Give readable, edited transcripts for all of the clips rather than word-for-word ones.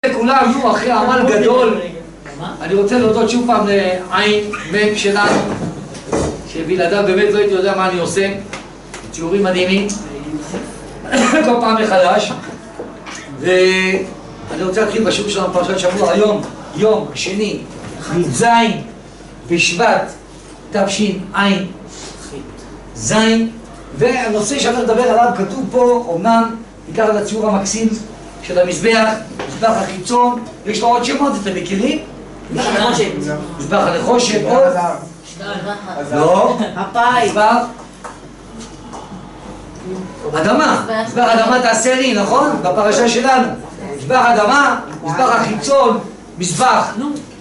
לכולם, נו, אחרי עמל גדול. אני רוצה להודות שוב פעם לעין מ' שלנו, שבלעדיו באמת לא הייתי יודע מה אני עושה. שיעורים מדהימים כל פעם מחדש. ואני רוצה להתחיל בשיעור שלנו פרשת שבוע היום, יום שני, י"ז בשבט תשע"ז, והנושא שאני מדבר עליו כתוב פה, אומנם ניקח על הציור המקסים של המזבח, מזבח החיצון, יש לו עוד שמות, אתם מכירים? מזבח הנחושת, עוד? לא, מזבח אדמה, מזבח אדמה תעשה לי, נכון? בפרשה שלנו מזבח אדמה, מזבח החיצון, מזבח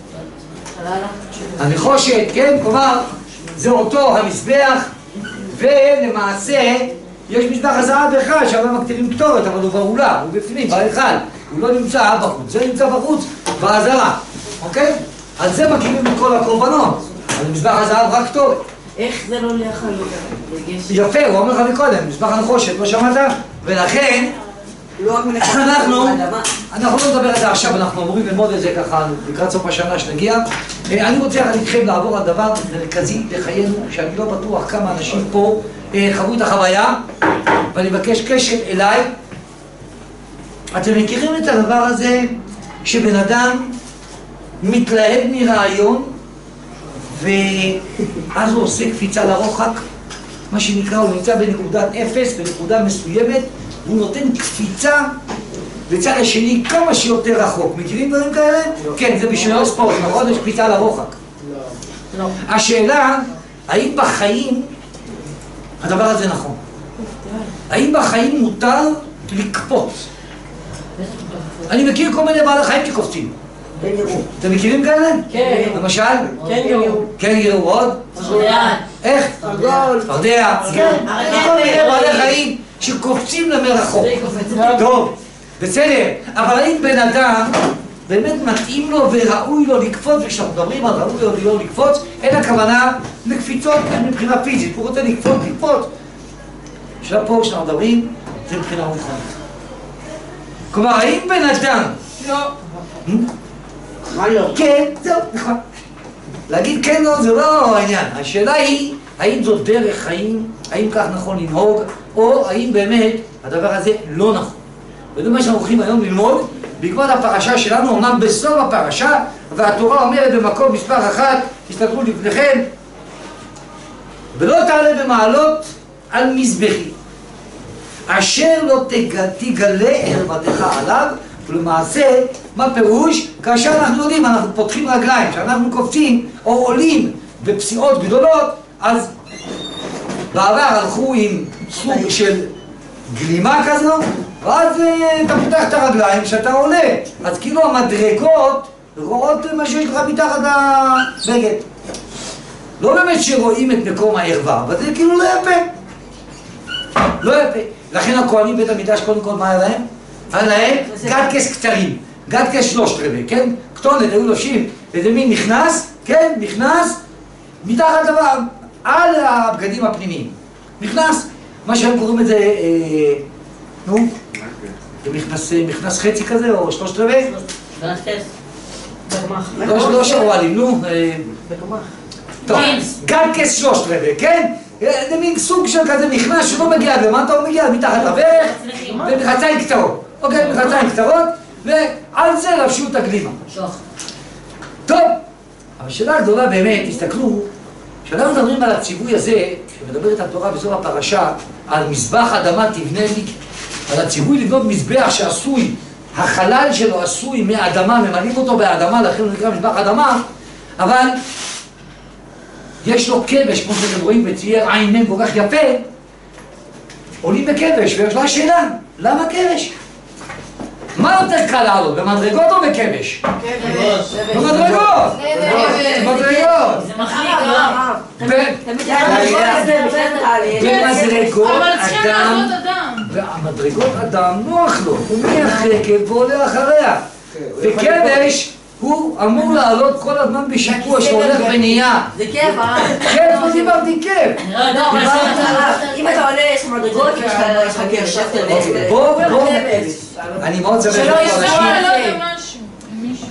הנחושת, כן? כלומר, זה אותו המזבח, ולמעשה יש מזבח הזהב אחד שעליו מקטירים קטורת, אבל הוא באולם, הוא בפנים, בהיכל, הוא לא נמצא בחוץ, זה נמצא בחוץ, בעזרה, אוקיי? על זה מקימים את כל הקורבנות, על מזבח הזהב רק קטורת. איך זה לא ליחד לגש? יפה, הוא אומר לך מקודם, מזבח הנחושת, לא שמעת? ולכן, אנחנו לא נדבר על זה עכשיו, אנחנו אמורים ללמוד את זה ככה לקראת סוף השנה שנגיע. אני רוצה איתכם לעבור על דבר מרכזי לחיינו, שאני לא בטוח כמה אנשים פה חוו את החוויה, ואני מבקש קשר אליי. אתם מכירים את הדבר הזה שבן אדם מתלהב מרעיון ואז הוא עושה קפיצה לרוחק, מה שנקרא, הוא נמצא בנקודת אפס, בנקודה מסוימת, והוא נותן קפיצה בצד השני כמה שיותר רחוק. מכירים דברים כאלה? כן, זה בשביל ספורט, נכון? יש קפיצה לרוחק. השאלה, האם בחיים הדבר הזה נכון? האם בחיים מותר לקפוץ? אני מכיר כל מיני בעלי חיים שקופצים. אתם מכירים כאלה? כן. למשל? קנגורו. קנגורו, עוד? איך? צפרדע. כן. כל מיני בעלי חיים שקופצים למרחוק. טוב, בסדר. אבל האם בן אדם באמת מתאים לו וראוי לו לקפוץ, וכשאנחנו מדברים על ראוי לו ולא לקפוץ, אין הכוונה לקפיצות מבחינה פיזית. הוא רוצה לקפוץ. עכשיו פה כשאנחנו מדברים, זה מבחינה רוחנית. כלומר, האם בן אדם... לא. מה לא? כן, זהו, נכון. להגיד כן לא, זה לא העניין. השאלה היא, האם זאת דרך חיים, האם כך נכון לנהוג, או האם באמת הדבר הזה לא נכון. וזה מה שאנחנו הולכים היום ללמוד, בעקבות הפרשה שלנו, אומנם בסוף הפרשה, והתורה אומרת במקום מספר 1, תסתכלו לפניכם, ולא תעלה במעלות על מזבחי, אשר לא תגלה ערוותך עליו. ולמעשה, מה פירוש? כאשר אנחנו יודעים, אנחנו פותחים רגליים, כשאנחנו קופצים או עולים בפסיעות גדולות, אז בעבר הלכו עם סוג של גלימה כזו, ואז אתה פותח את הרגליים כשאתה עולה. אז כאילו המדרגות רואות מה שיש לך מתחת לבגד. לא באמת שרואים את מקום הערווה, אבל זה כאילו לא יפה. לא יפה. לכן הכהנים בית המקדש קודם כל מה היה להם? היה להם גדקס קצרים, גדקס 3/4, כן? כתונת, היו לובשים איזה מין נכנס, כן? נכנס מתחת דבר, על הבגדים הפנימיים. נכנס, מה שהם קוראים את זה, נו? זה מכנס חצי כזה, או 3/4? לא שרואלים, נו? טוב, גדקס 3/4, כן? זה מין סוג של כזה מכנס שלא מגיע למטה, הוא מגיע מתחת לברך, ומחציים קצרות. אוקיי, מחציים קצרות, ועל זה לבשו את הגלימה. טוב, אבל השאלה הגדולה באמת, תסתכלו, כשאנחנו מדברים על הציווי הזה, שמדברת התורה בסוף הפרשה, על מזבח אדמה תבנה לי, על הציווי לבנות מזבח שעשוי, החלל שלו עשוי מאדמה, ממלאים אותו באדמה, לכן הוא נקרא מזבח אדמה, אבל יש לו כבש, כמו שאתם רואים בצייר עין מ' כל כך יפה, עולים בכבש, ויש לה שאלה, למה כבש? מה יותר קל לעלות, במדרגות או בכבש? כבש. במדרגות! במדרגות! זה מחליק, לא? במדרגות אבל צריכים אדם, לעשות אדם. והמדרגות אדם נוח לו, הוא מהחלקת ועולה אחריה. וכבש הוא אמור לעלות כל הזמן בשיפוע שהולך ונהיה. זה כיף, כן, לא דיברתי כיף. אם אתה עולה, יש מדרגות, יש לך כיף. בוא, אני מאוד שמח שלא פה אנשים. יעזור לו משהו.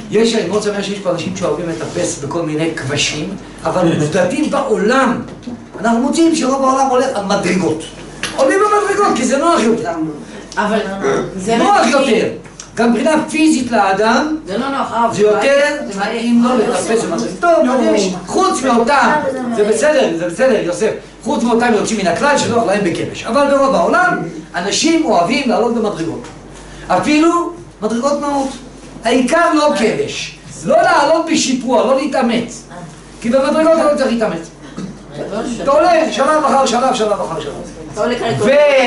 אני מאוד שמח שיש פה אנשים שאוהבים לטפס בכל מיני כבשים, אבל עובדתית בעולם, אנחנו מוצאים שרוב העולם הולך על מדרגות. עולים במדרגות, כי זה נוח יותר. אבל זה נוח יותר. גם מבחינה פיזית לאדם, זה לא נוח. זה יותר נעים לו לטפס במדרגות. טוב, חוץ מאותם, זה בסדר, יוסף, חוץ מאותם יוצאים מן הכלל שנוח להם בכבש. אבל ברוב העולם, אנשים אוהבים לעלות במדרגות. אפילו מדרגות נאות. העיקר לא כבש. לא לעלות בשיפוע, לא להתאמץ. כי במדרגות אתה לא צריך להתאמץ. אתה עולה שלב אחר שלב, שלב אחר שלב.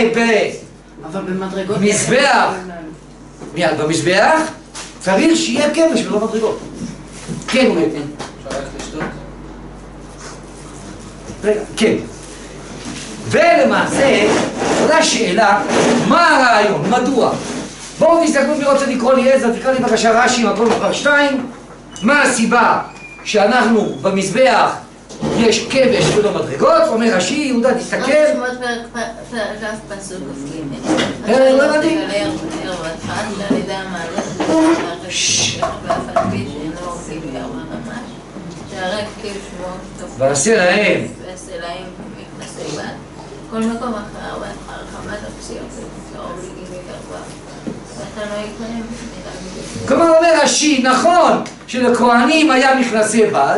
ובמזבח, במזבח צריך שיהיה כבש ולא מדרגות. כן, הוא כן. אפשר ללכת לשתות? רגע, כן. ולמעשה, זו השאלה, מה הרעיון? מדוע? בואו תסתכלו מי רוצה לקרוא לי עזר, תקרא לי בבקשה רש"י, מקום מספר 2. מה הסיבה שאנחנו במזבח יש כבש ולא מדרגות? אומר רש"י, יהודה תסתכל. פרק פסוק כ"ג. לא הבנתי. ועשה להם מכנסי בד. כל מקום אחר בהרחבת הפסיעות וקרוב לגילי גרבם. ואתה לא יקיים מילה. כלומר אומר רש"י, נכון שלכהנים היה מכנסי בד,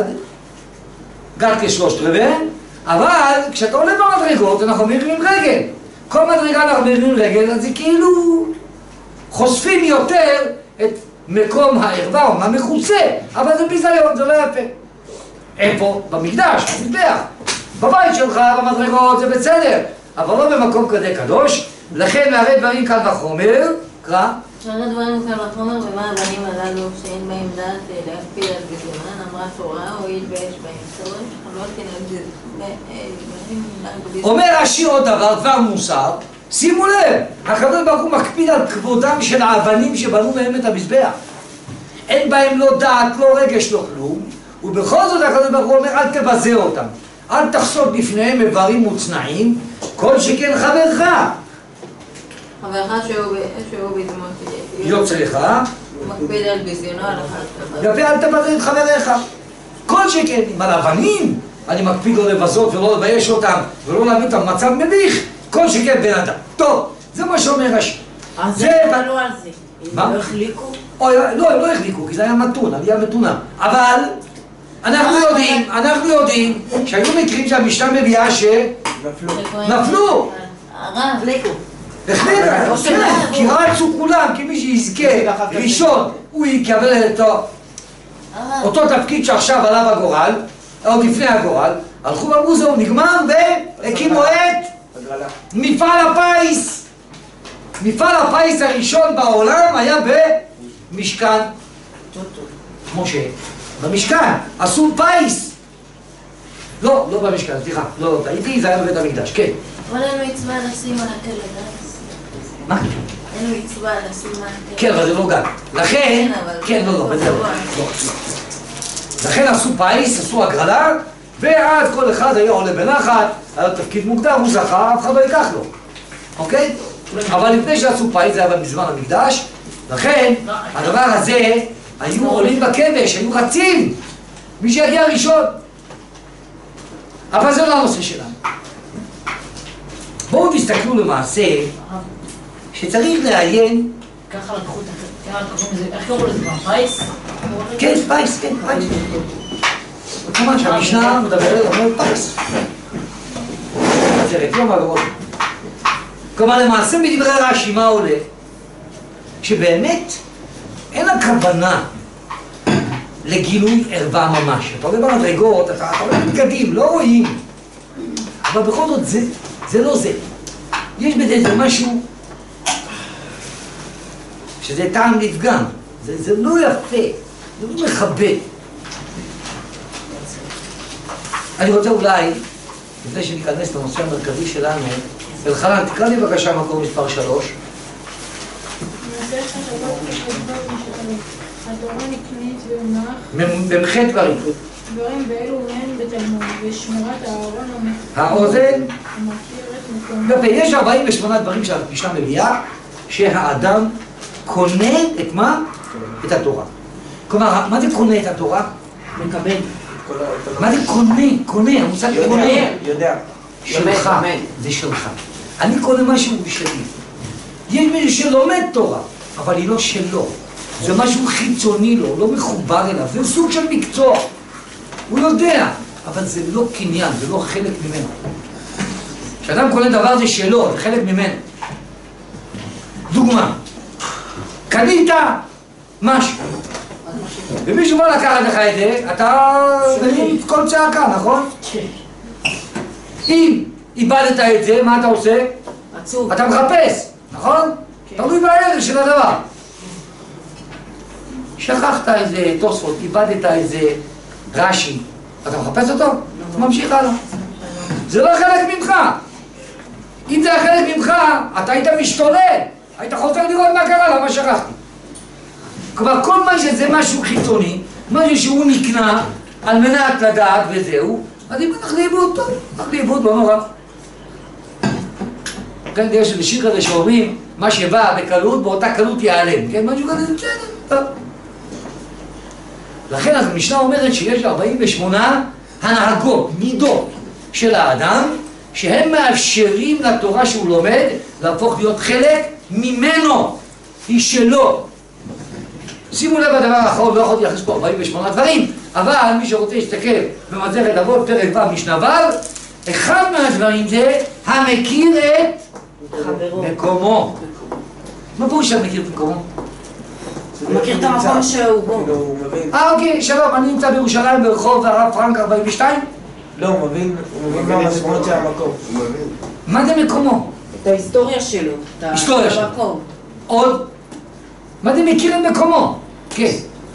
גת כ3/4, אבל כשאתה עולה במדרגות אנחנו מרימים רגל. כל מדרגה אנחנו מרימים רגל, אז זה כאילו חושפים יותר את מקום הערווה או מה מחוצה, אבל זה ביזיון, זה לא יפה. איפה? במקדש, במזבח. בבית שלך, במדרגות, זה בסדר, אבל לא במקום כזה קדוש. לכן מהרי דברים קל וחומר, קרא. שהרי דברים קל וחומר, ומה הבנים הללו שאין בהם דעת להקפיד על בזיונן, אמרה תורה, הואיל ויש בהם צורך, לא תנהג בזיונן. אומר רש"י עוד דבר, דבר מוסר, שימו לב, הקדוש ברוך הוא מקפיד על כבודם של האבנים שבנו מהם את המזבח. אין בהם לא דעת, לא רגש, לא כלום, ובכל זאת הקדוש ברוך הוא אומר, אל תבזה אותם, אל תחסות בפניהם איברים מוצנעים, כל שכן חברך. חברך שהוא בדמות יוצרך, מקפיד על בזיונו על אחד. יפה, אל תבזה את חבריך. כל שכן, אם על אבנים, אני מקפיד לא לבזות ולא לבייש אותם, ולא להביא אותם מצב מביך, כל שכן בן אדם. טוב, זה מה שאומר רש"י. אז זה בנו על זה. מה? לא החליקו? לא, הם לא החליקו, כי זה היה מתון, עלייה מתונה. אבל אנחנו יודעים שהיו מקרים שהמשנה מביאה שנפלו. החליקו. החליקו, כי רצו כולם, כי מי שיזכה ראשון, הוא יקבל את אותו תפקיד שעכשיו עליו הגורל, עוד לפני הגורל, הלכו ואמרו זהו, נגמר, והקימו את מפעל הפיס. מפעל הפיס הראשון בעולם היה במשכן. כמו במשכן, עשו פיס. לא במשכן, סליחה, לא, טעיתי, זה היה בבית המקדש, כן. אבל אין לו מצווה לשים על הכלב, מה? אין לו מצווה לשים על הכלב. כן, אבל זה לא גן. לכן, כן, לא, בזהו. לכן עשו פיס, עשו הגרלה, ואז כל אחד היה עולה בנחת, היה לו תפקיד מוגדר, הוא זכה, אף אחד לא ייקח לו. אוקיי? אבל לפני שעשו פיס, זה היה בזמן המקדש, לכן, הדבר הזה, היו עולים בכבש, היו רצים, מי שיגיע ראשון. אבל זה לא הנושא שלנו. בואו תסתכלו למעשה, שצריך לעיין... ככה לקחו את זה, איך קראו לזה כבר? פייס? כן, פייס, כן, פייס. כמובן שהמשנה מדברת, אומר פייס. זה רפיון מהגרות. כלומר, למעשה מדברי רש"י, מה עולה? שבאמת אין הכוונה לגילוי ערווה ממש. אתה עולה במדרגות, אתה עולה בגדים, לא רואים. אבל בכל זאת, זה לא זה. יש בזה איזה משהו שזה טעם לפגם. זה לא יפה, זה לא מכבד. אני רוצה אולי, לפני שניכנס לנושא המרכזי שלנו, אלחנן, תקרא לי בבקשה מקום מספר 3. התורה נקנית במח במחי דברים. דברים באלו מהם בתלמוד, ושמורת הארון האוזן המכיר את מקומו. יש 48 דברים שהמשנה מביאה שהאדם קונה את מה? את התורה. כלומר, מה זה קונה את התורה? מקבל. מה זה קונה? קונה, המושג קונה. יודע. שלך, זה שלך. אני קונה משהו בשבילי. יש מישהו שלומד תורה, אבל היא לא שלו. זה משהו חיצוני לו, לא מחובר אליו. זה סוג של מקצוע. הוא יודע, אבל זה לא קניין, זה לא חלק ממנו. כשאדם קונה דבר זה שלו, זה חלק ממנו. דוגמה, קנית משהו, ומישהו בא לקחת לך את זה, אתה מבין כל צעקה, נכון? אם איבדת את זה, מה אתה עושה? עצוב. אתה מחפש, נכון? תלוי בערך של הדבר. שכחת איזה תוספות, איבדת איזה רש"י, אתה מחפש אותו? ממשיך הלאה. זה לא חלק ממך. אם זה חלק ממך, אתה היית משתולל, היית חוזר לראות מה קרה, למה שכחתי. כלומר, כל מה שזה משהו חיצוני, משהו שהוא נקנה על מנת לדעת וזהו, אז אם הלך לאיבוד, טוב, הלך לאיבוד, לא נורא. כן, יש איזה שיר כזה שאומרים, מה שבא בקלות, באותה קלות ייעלם, כן, משהו כזה, בסדר, טוב. לכן אז המשנה אומרת שיש 48 הנהגות, מידות של האדם, שהם מאפשרים לתורה שהוא לומד להפוך להיות חלק ממנו, היא שלו. שימו לב הדבר האחרון, לא יכולתי להכניס פה 48 דברים, אבל מי שרוצה להסתכל במסכת אבות פרק ו' משנה ו', אחד מהדברים זה המכיר את מקומו. מה פירוש המכיר את מקומו? הוא מכיר את המקום שהוא בו. אוקיי, שלום, אני נמצא בירושלים ברחוב הרב פרנק 42? לא, הוא מבין מה המשמעות של המקום. מה זה מקומו? את ההיסטוריה שלו. היסטוריה שלו. המקום. עוד? מה זה מכיר את מקומו? כן.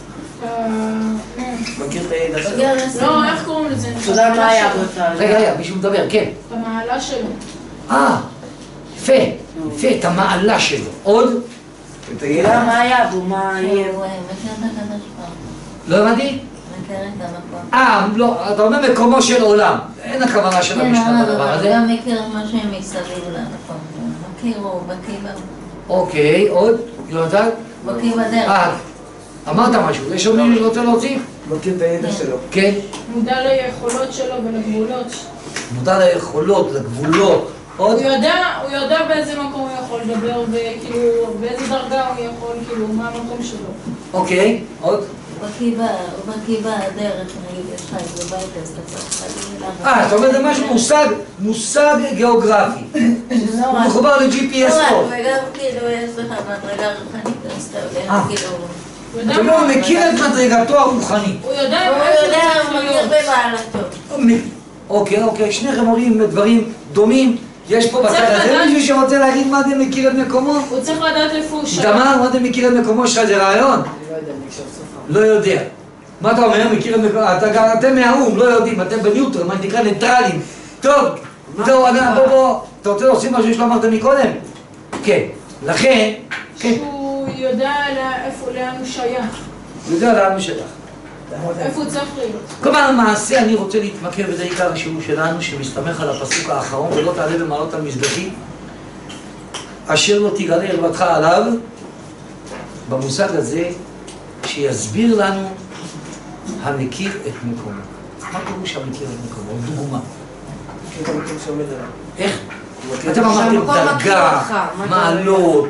מכיר את הידע שלו. לא, איך קוראים לזה? אתה יודע מה היה באותה... רגע, מישהו מדבר, כן. את המעלה שלו. יפה, יפה, את המעלה שלו. עוד? את אתה הידע. יודע מה היה בו, מה יהיה. הוא מכיר את הקדוש ברוך הוא. לא הבנתי? מכיר את המקום. לא, אתה אומר מקומו של עולם. אין הכוונה של המשנה בדבר הזה. הוא גם מכיר את מה שהם מסביב למקום. מכיר, הוא בקיא אוקיי, עוד? יונתן? בדרך. אמרת משהו, יש עוד מישהו שרוצה להוסיף? מכיר את הידע שלו. כן. מודע ליכולות שלו ולגבולות. מודע ליכולות, לגבולות. עוד? הוא יודע באיזה מקום הוא יכול לדבר, וכאילו, באיזה דרגה הוא יכול, כאילו, מה המקום שלו. אוקיי, עוד? הוא בקיא בדרך, נגיד, יש לך איזה בית, אז אתה צריך להגיד. זאת אומרת, זה משהו מושג גיאוגרפי. הוא מחובר ל-GPS פה. וגם כאילו, יש לך מדרגה רוחנית, אז אתה יודע, כאילו... זאת אומרת, הוא מכיר את מדרגתו הרוחנית. הוא יודע, הוא מכיר במעלתו. אוקיי, שניכם אומרים דברים דומים. יש פה בצד הזה מישהו שרוצה להגיד מה זה מכיר את מקומו? הוא צריך לדעת איפה הוא שם. איתמר, מה זה מכיר את מקומו שלך? זה רעיון? לא יודע. מה אתה אומר? מכיר את מקומו? אתם מהאום, לא יודעים, אתם בניוטרל, מה שנקרא ניטרלים. טוב, זהו, בוא, אתה רוצה להוסיף משהו שלא אמרת מקודם? כן, לכן... שהוא יודע לאן הוא שייך. הוא יודע לאן הוא שייך. איפה הוא צריך להיות. כלומר, למעשה אני רוצה להתמקד וזה עיקר השיעור שלנו שמסתמך על הפסוק האחרון ולא תעלה במעלות על מזבחי אשר לא תגלה ערוותך עליו, במושג הזה שיסביר לנו המכיר את מקומו. מה פירוש המכיר את מקומו? דוגמה. מכיר את המקום שעומד עליו. איך? אתם אמרתם דרגה, מעלות,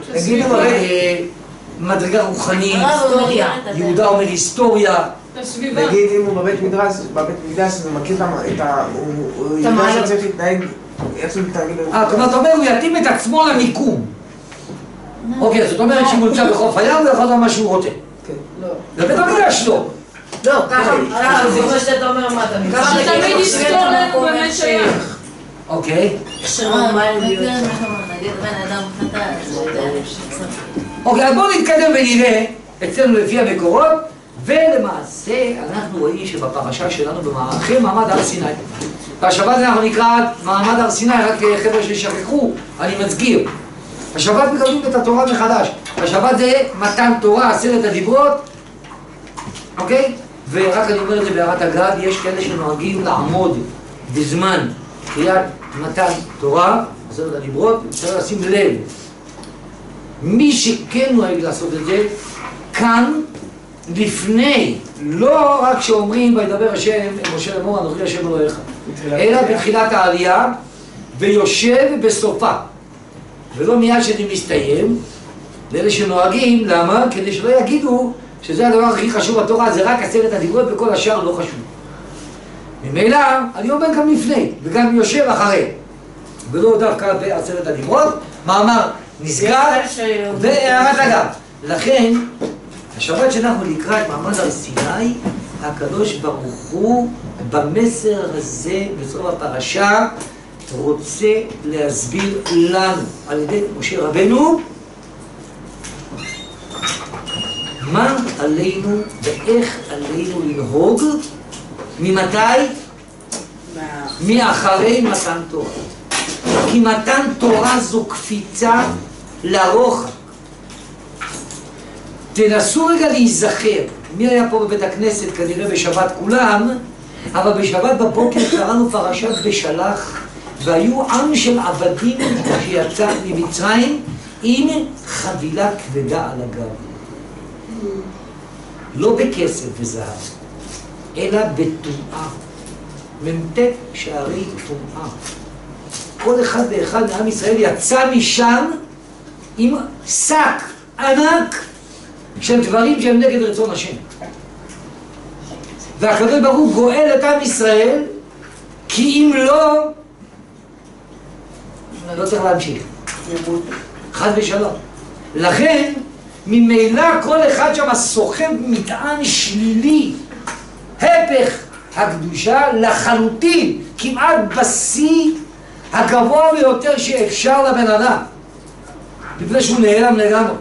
מדרגה רוחנית, יהודה אומר היסטוריה. את הסביבה. נגיד אם הוא בבית מקדש, אז הוא מכיר את ה... הוא יודע שצריך להתנהג, איך שהוא מתנהג לו. כלומר, אתה אומר, הוא יתאים את עצמו למיקום. אוקיי, זאת אומרת שהוא נמצא בחוף הים ויכול לעשות מה שהוא רוצה. כן. זה בית המקדש לא. לא, ככה... זה מה שאתה אומר, מה אתה מכיר? אבל תמיד יזכור לנו באמת שייך. אוקיי. מכיר את מקומו, נגיד בן אדם חטא, אז הוא יודע שצריך. אוקיי, אז בואו נתקדם ונראה אצלנו לפי המקורות, ולמעשה אנחנו רואים שבפרשה שלנו במערכי מעמד הר סיני. והשבת הזה אנחנו נקרא מעמד הר סיני, רק חבר'ה ששכחו, אני מזכיר. השבת מקבלים את התורה מחדש. השבת זה מתן תורה, 10 הדיברות, אוקיי? ורק אני אומר את זה בהערת אגב, יש כאלה שנוהגים לעמוד בזמן קריאת מתן תורה, 10 הדיברות, צריך לשים לב. מי שכן נוהג לעשות את זה, כאן לפני, לא רק שאומרים וידבר השם משה לאמור אנוכי השם אלוהיך, אלא בתחילת העלייה ויושב בסופה, ולא מיד שזה מסתיים. לאלה שנוהגים, למה? כדי שלא יגידו שזה הדבר הכי חשוב בתורה, זה רק 10 הדיברות וכל השאר לא חשוב. ממילא אני אומר גם לפני וגם יושב אחרי, ולא דווקא ב10 הדיברות. מאמר נסגר והערת אגב. לכן השבת שאנחנו נקרא את מעמד הר סיני, הקדוש ברוך הוא במסר הזה בסוף הפרשה רוצה להסביר לנו על ידי משה רבנו מה עלינו ואיך עלינו לנהוג. ממתי? מאחרי מתן תורה. כי מתן תורה זו קפיצה לרוחב. תנסו רגע להיזכר, מי היה פה בבית הכנסת כנראה בשבת כולם, אבל בשבת בבוקר קראנו פרשת בשלח, והיו עם של עבדים שיצא ממצרים עם חבילה כבדה על הגב. לא בכסף וזהב, אלא בטומאה. מ"ט שערי טומאה. כל אחד ואחד מעם ישראל יצא משם עם שק ענק של דברים שהם נגד רצון השם. והקדוש ברוך הוא גואל את עם ישראל, כי אם לא צריך להמשיך. חד ושלום. לכן ממילא כל אחד שם סוחב מטען שלילי, הפך הקדושה לחלוטין, כמעט בשיא הגבוה ביותר שאפשר לבן אדם, לפני שהוא נעלם לגמרי.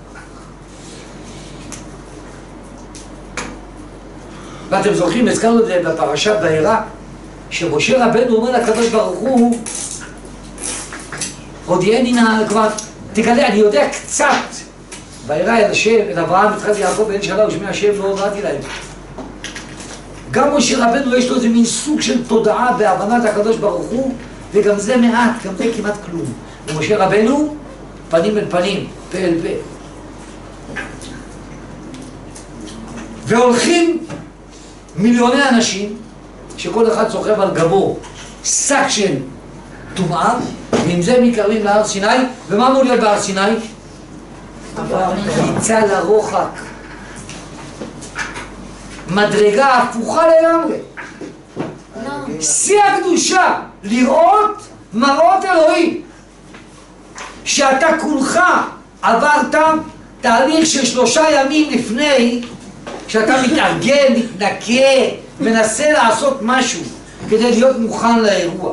ואתם זוכרים, הזכרנו את זה בפרשת בהרה, שמשה רבנו אומר לקדוש ברוך הוא, הודיעני נא, כבר תגלה, אני יודע קצת. בהרה אל השם, אל אברהם, יצחק יעקב ואין שאלה ושמי השם לא הודעתי להם. גם משה רבנו יש לו איזה מין סוג של תודעה בהבנת הקדוש ברוך הוא, וגם זה מעט, גם זה כמעט כלום. ומשה רבנו, פנים אל פנים, פה אל פה. והולכים מיליוני אנשים, שכל אחד סוחב על גבו שק של טומאה, ועם זה מתקרבים להר סיני. ומה אמור להיות בהר סיני? קפיצה לרוחק, מדרגה הפוכה לגמרי. שיא הקדושה, לראות מראות אלוהים, שאתה כולך עברת תהליך של 3 ימים לפני, שאתה מתארגן, מתנקה, מנסה לעשות משהו כדי להיות מוכן לאירוע.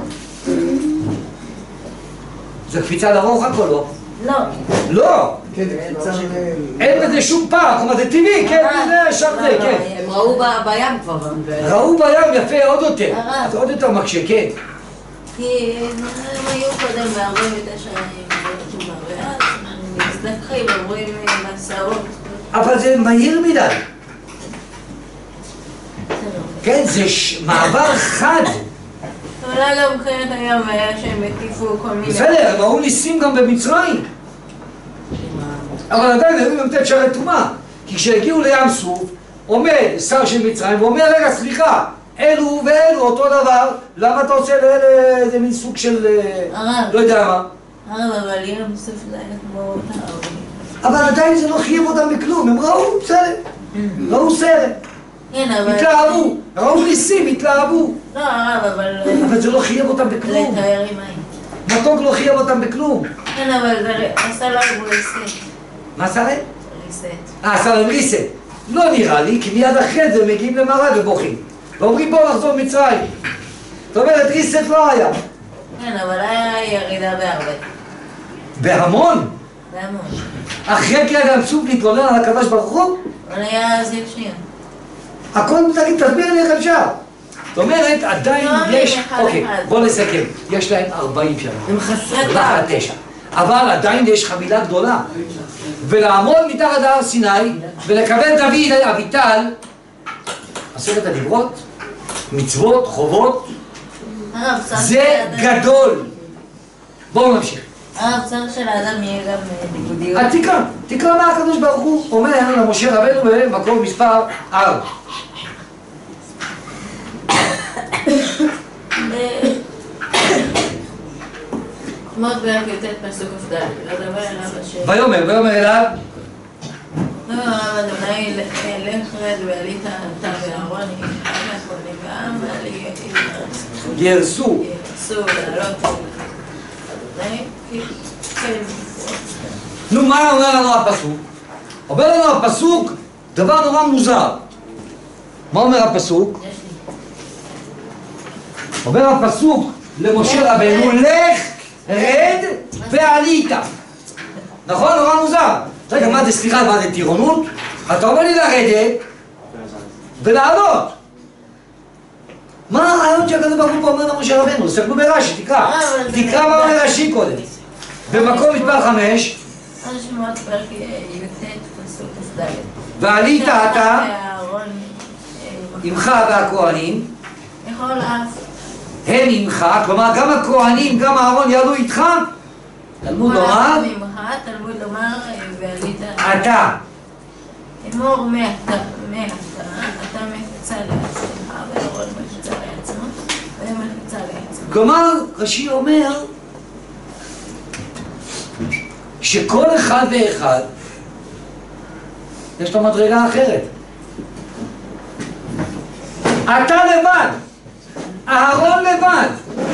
זה קפיצה לרוחק או לא? לא. לא! אין בזה שום פער, כלומר זה טבעי, כן? זה שם זה, כן. הם ראו בים כבר. ראו בים יפה עוד יותר, זה עוד יותר מקשה, כן. כי הם היו קודם ב-49 ואז מזדכחים, עוברים מסעות. אבל זה מהיר מדי. כן, זה מעבר חד. אולי גם קריאת הים היה שהם הקיפו כל מיני... בסדר, הם ראו ניסים גם במצרים. אבל עדיין היו גם לתת שערי טומאה. כי כשהגיעו לים סוף, עומד שר של מצרים ואומר, רגע, סליחה, אלו ואלו אותו דבר, למה אתה עושה לאלה איזה מין סוג של... לא יודע מה. אבל ים סוף זה היה כמו אותה. אבל עדיין זה לא חייב אותם בכלום, הם ראו, בסדר. ראו סרט. התלהבו, ראו ניסים, התלהבו. לא, הרב, אבל זה לא חייב אותם בכלום. לתאר עם מים. מתוק לא חייב אותם בכלום. כן, אבל זה עשה להם ריסט. מה עשה להם? ריסט. עשה להם ריסט. לא נראה לי, כי מיד אחרי זה מגיעים למראה ובוכים. ואומרים בואו נחזור מצרים. זאת אומרת, ריסט לא היה. כן, אבל היה ירידה בהרבה. בהמון? בהמון. אחרי כי אדם סוף להתלונן על הקדוש ברוך הוא? אבל היה זיו שנייה. הכל תסביר לי איך אפשר. זאת אומרת, עדיין יש... אוקיי, בוא נסכם. יש להם 40 שנה. הם חסרי דעת. 9. אבל עדיין יש חבילה גדולה. ולעמוד מתחת להר סיני ולקבל דוד אביטל 10 הדיברות, מצוות, חובות, זה גדול. בואו נמשיך. צריך של האדם יהיה גם ניגודיות. תקרא מה הקדוש ברוך הוא אומר למשה רבנו במקום מספר 4. שמות פרק י"ט פסוק כ"ד. וידבר אליו השם. ויאמר אליו. ויאמר הרב אדוני לך רד ועלית אתה ואהרון הכהנים והעם ירסו לעלות אדוני נו, מה אומר לנו הפסוק? אומר לנו הפסוק דבר נורא מוזר. מה אומר הפסוק? אומר הפסוק למשה רבנו לך רד ועלית. נכון? נורא מוזר. רגע, מה זה סליחה? מה זה טירונות? אתה אומר לי לרדת ולעלות. מה הרעיון שהקדוש ברוך הוא אומר למשה רבנו? תסתכלו ברש"י, תקרא מה אומר רש"י קודם. במקום מספר 5 שמות פרק י"ט פסוק כ"ד. ועלית אתה עמך והכהנים יכול אף הם עמך, כלומר גם הכהנים, גם אהרון יעלו איתך. תלמוד לומר תלמוד לומר ועלית אתה אמור מעתה אתה מפצה לעצמך ואהרון מפצה לעצמו והם מפצה לעצמו. כלומר רש"י אומר שכל אחד ואחד יש לו מדרגה אחרת. אתה לבד, אהרון לבד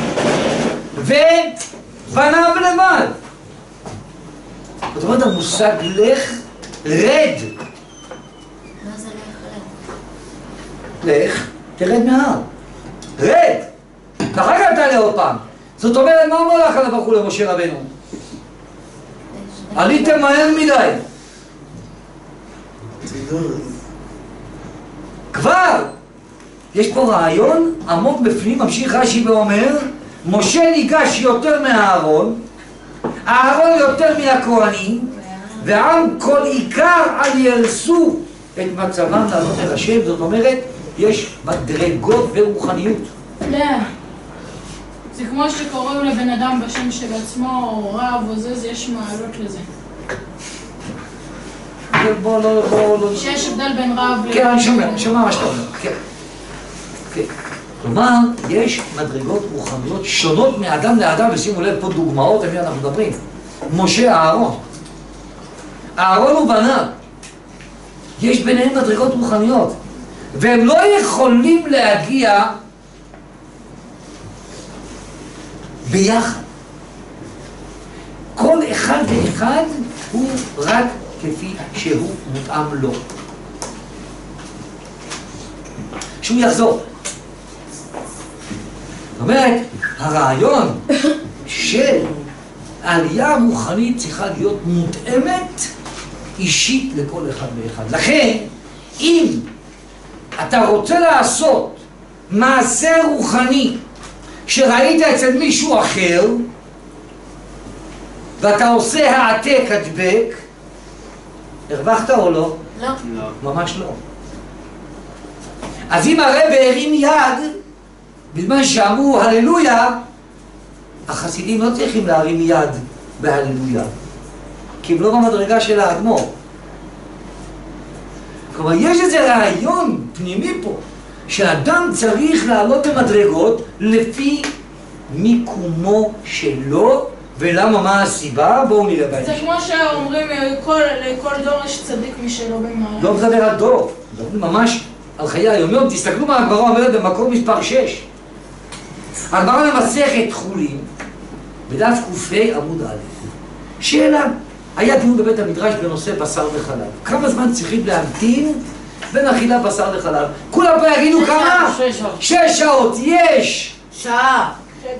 ובניו לבד. זאת אומרת המושג לך רד. מה זה לך, תרד מההר, רד, ואחר כך תעלה עוד פעם. זאת אומרת, מה אומר לך על הבחור למשה רבנו? עליתם מהר מדי. כבר יש פה רעיון עמוק בפנים. ממשיך רש"י ואומר משה ניגש יותר מהאהרון, אהרון יותר מהכהנים, והעם כל עיקר על ירסו את מצבם לעלות אל השם. זאת אומרת יש מדרגות ורוחניות. לא, זה כמו שקוראים לבן אדם בשם של עצמו או רב או זה, יש מעלות לזה. בוא לא... שיש הבדל בין רב כן, אני שומע מה שאתה אומר. כן. כלומר, יש מדרגות רוחניות שונות מאדם לאדם, ושימו לב פה דוגמאות, על מי אנחנו מדברים. משה, אהרון ובניו. יש ביניהם מדרגות רוחניות, והם לא יכולים להגיע ביחד. כל אחד ואחד הוא רק כפי שהוא מותאם לו. שהוא יחזור. זאת אומרת, הרעיון של העלייה הרוחנית צריכה להיות מותאמת אישית לכל אחד ואחד. לכן, אם אתה רוצה לעשות מעשה רוחני שראית אצל מישהו אחר, ואתה עושה העתק הדבק, הרווחת או לא? לא. ממש לא. אז אם הרב הרים יד בזמן שאמרו הללויה, החסידים לא צריכים להרים יד בהללויה, כי הם לא במדרגה של האדמו"ר. כלומר, יש איזה רעיון פנימי פה, שאדם צריך לעלות במדרגות לפי מיקומו שלו. ולמה, מה הסיבה? בואו נראה בהמשך. זה כמו שאומרים לכל דור יש צדיק משלו במעלה. לא מדבר על דור, מדברים ממש על חיי היומיום. תסתכלו מה הגמרא אומרת במקור מספר 6. הגמרא במסכת חולין, בדף ק"ה עמוד א'. שאלה, היה דיון בבית המדרש בנושא בשר וחלב. כמה זמן צריכים להמתין בין אכילת בשר לחלב? כולם פה יגידו כמה? 6 שעות. יש! שעה.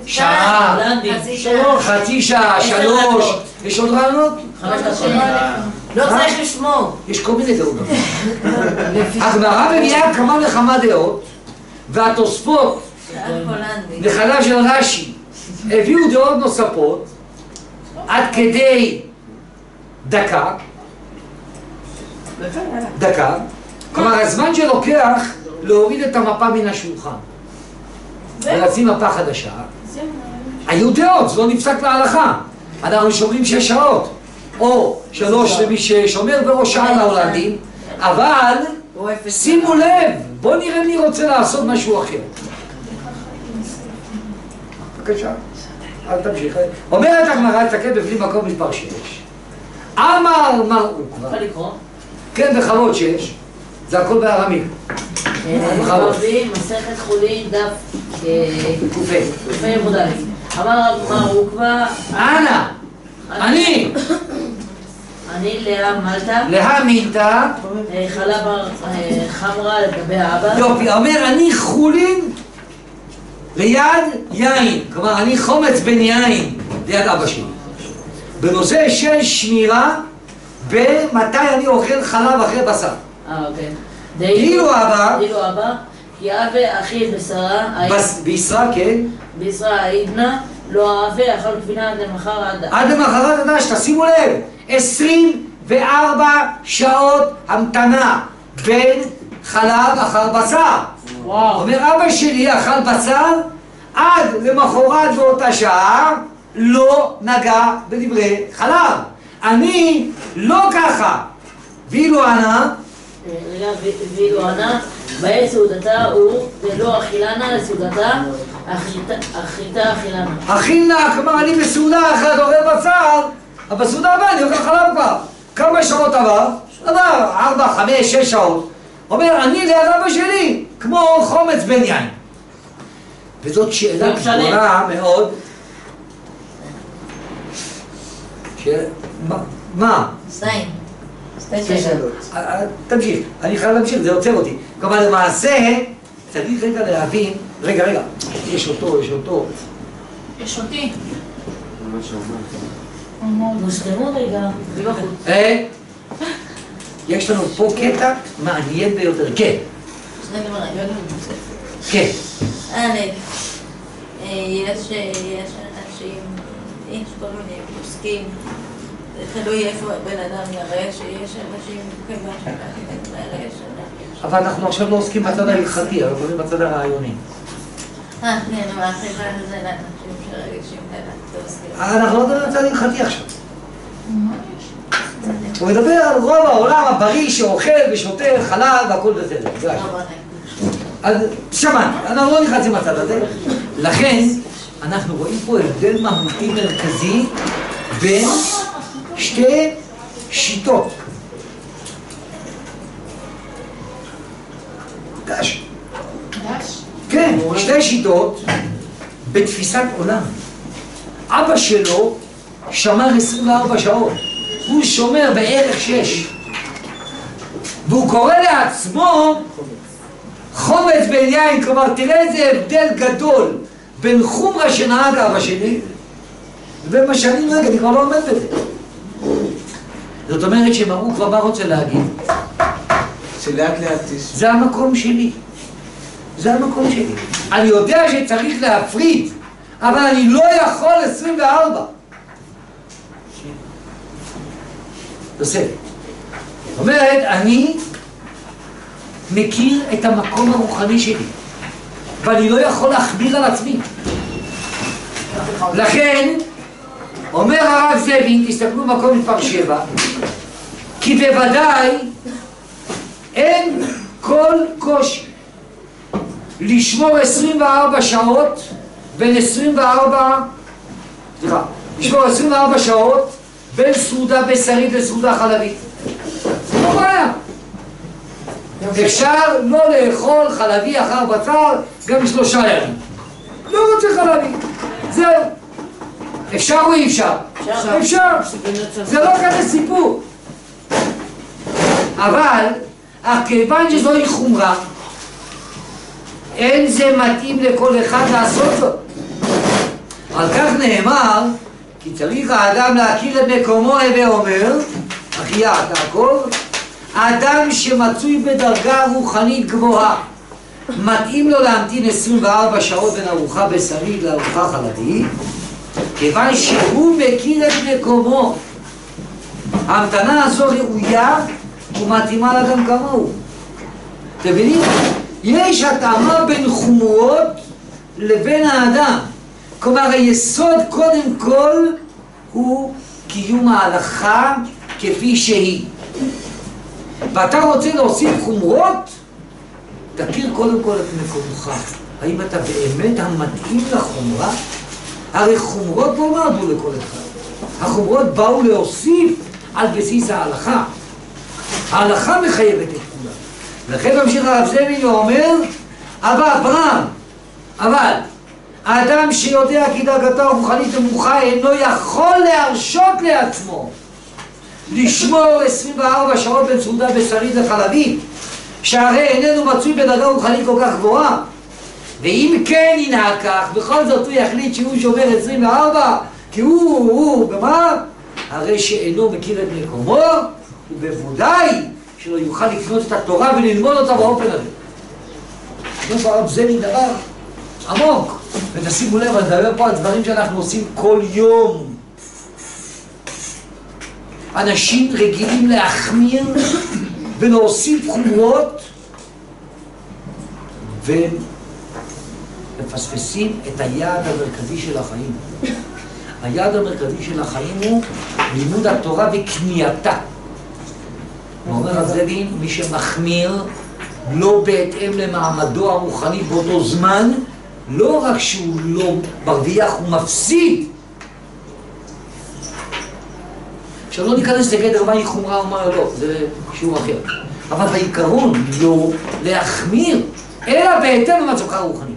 חצי שעה, 3. יש עוד רעיונות? 5 דקות. לא צריך לשמור. יש כל מיני דעות. הגמרא מביאה כמה וכמה דעות, והתוספות נחלה של רש"י הביאו דעות נוספות עד כדי דקה. כלומר הזמן שלוקח להוריד את המפה מן השולחן ולשים מפה חדשה. היו דעות, זה לא נפסק להלכה. אנחנו שומרים 6 שעות, או 3 למי ששומר וראש שעה להולנדים, אבל שימו לב, בואו נראה מי רוצה לעשות משהו אחר. בבקשה, אל תמשיך. אומרת הגמרא, תסתכל בפנים מקום מספר 6. אמר מר עוקבא. יכול לקרוא? כן, בכבוד 6. זה הכל בארמית. רבי, מסכת חולין, דף ק"ה עמוד א'. אמר מר עוקבא, אנא, אני לאה מלטה, לאה מילתא, חלה בר חמרה לגבי האבא. יופי, אומר אני חולין ליד יין, כלומר אני חומץ בין יין ליד אבא שלי. בנושא של שמירה במתי אני אוכל חלב אחרי בשר. אוקיי. דאילו אבא, כי אבה אחי בשרה, בישרה, כן, בישרה העידנה, לא אבה אכל גבינה עד למחר עד למחרת הדש, תשימו לב, 24 שעות המתנה בין חלב אחר בשר. אומר אבא שלי אכל בשר עד למחרת באותה שעה לא נגע בדברי חלב. אני לא ככה. ואילו ענה, באי סעודתה הוא ולא אכילנה לסעודתה, אכילתה אכילנה. אכילנה, כלומר אני בסעודה אחת אוכל בשר, אבל בסעודה הבאה אני אוכל חלב כבר. כמה שעות עבר? עבר 4, 5, 6 שעות. אומר אני ליד אבא שלי כמו חומץ בין יין. וזאת שאלה גדולה מאוד. מה? שתיים. תמשיך, אני חייב להמשיך, זה עוצר אותי. כלומר למעשה צריך רגע להבין, רגע, יש אותו. יש אותי. מוסכמו רגע, יש לנו פה קטע מעניין ביותר, כן. כן. יש אנשים, יש כל מיני פוסקים, זה תלוי איפה בן אדם יראה שיש אנשים כיוון שיראה אבל אנחנו עכשיו לא עוסקים בצד ההלכתי, אנחנו עוסקים בצד הרעיוני. כן, מה החיבה הזה לאנשים שרגישים לעסקים? אנחנו לא מדברים בצד ההלכתי עכשיו. הוא מדבר על רוב העולם הבריא שאוכל ושותה חלב והכל בסדר. אז שמעתי, אנחנו לא נכנסים בצד הזה. לכן אנחנו רואים פה הבדל מהותי מרכזי בין שתי שיטות. דש. כן, שתי שיטות בתפיסת עולם. אבא שלו שמר 24 שעות. הוא שומר בערך 6. והוא קורא לעצמו חומץ בין יין. כלומר, תראה איזה הבדל גדול בין חומרה שנהג אבא שלי ובין מה שאני נהג, אני כבר לא עומד בזה. זאת אומרת שמראו כבר מה רוצה להגיד? שלאט לאט זה המקום שלי. זה המקום שלי. אני יודע שצריך להפריד, אבל אני לא יכול 24. יוסף. זאת אומרת, אני מכיר את המקום הרוחני שלי, ואני לא יכול להחמיר על עצמי. לכן, אומר הרב זאבי, תסתכלו במקום מספר 7, כי בוודאי אין כל קושי לשמור 24 שעות בין 24 שעות בין סעודה בשרית לסעודה חלבית. זה לא בעיה. אפשר לא לאכול חלבי אחר בשר גם 3 ימים. לא רוצה חלבי. זהו. אפשר או אי אפשר? אפשר. זה לא כזה סיפור. אבל כיוון שזוהי חומרה, אין זה מתאים לכל אחד לעשות זאת. על כך נאמר, כי צריך האדם להכיר את מקומו, הווה אומר, אחיה תעקוב, האדם שמצוי בדרגה רוחנית גבוהה, מתאים לו להמתין 24 שעות בין ארוחה בשרית לארוחה חלבית, כיוון שהוא מכיר את מקומו. ההמתנה הזו ראויה ומתאימה לה גם כמוהו. אתם מבינים? יש התאמה בין חומרות לבין האדם. כלומר, היסוד קודם כל הוא קיום ההלכה כפי שהיא. ואתה רוצה להוסיף חומרות, תכיר קודם כל את מקומך. האם אתה באמת המתאים לחומרה? הרי חומרות לא נועדו לכל אחד. החומרות באו להוסיף על בסיס ההלכה. ההלכה מחייבת את כולם. לכן ממשיך הרב זמין ואומר, אבל האדם שיודע כי דרגתו הרוחנית נמוכה אינו יכול להרשות לעצמו לשמור 24 שעות בין סעודה בשרית לחלבית, שהרי איננו מצוי בדרגה רוחנית כל כך גבוהה. ואם כן ינהג כך, בכל זאת הוא יחליט שהוא שובר 24, כי הוא במה? הרי שאינו מכיר את מקומו, ובוודאי שלא יוכל לקנות את התורה וללמוד אותה באופן הזה. לא ברב זה מדבר עמוק, ותשימו לב, אני מדבר פה על דברים שאנחנו עושים כל יום. אנשים רגילים להחמיר ולהוסיף חומרות, והם מפספסים את היעד המרכזי של החיים. היעד המרכזי של החיים הוא לימוד התורה וקנייתה. אומר הזלין, מי שמחמיר לא בהתאם למעמדו הרוחני באותו זמן, לא רק שהוא לא מרוויח, הוא מפסיד. עכשיו לא ניכנס לגדר מהי חומרה ומה לא, זה שיעור אחר. אבל בעיקרון לא להחמיר, אלא בהתאם למצבך הרוחני.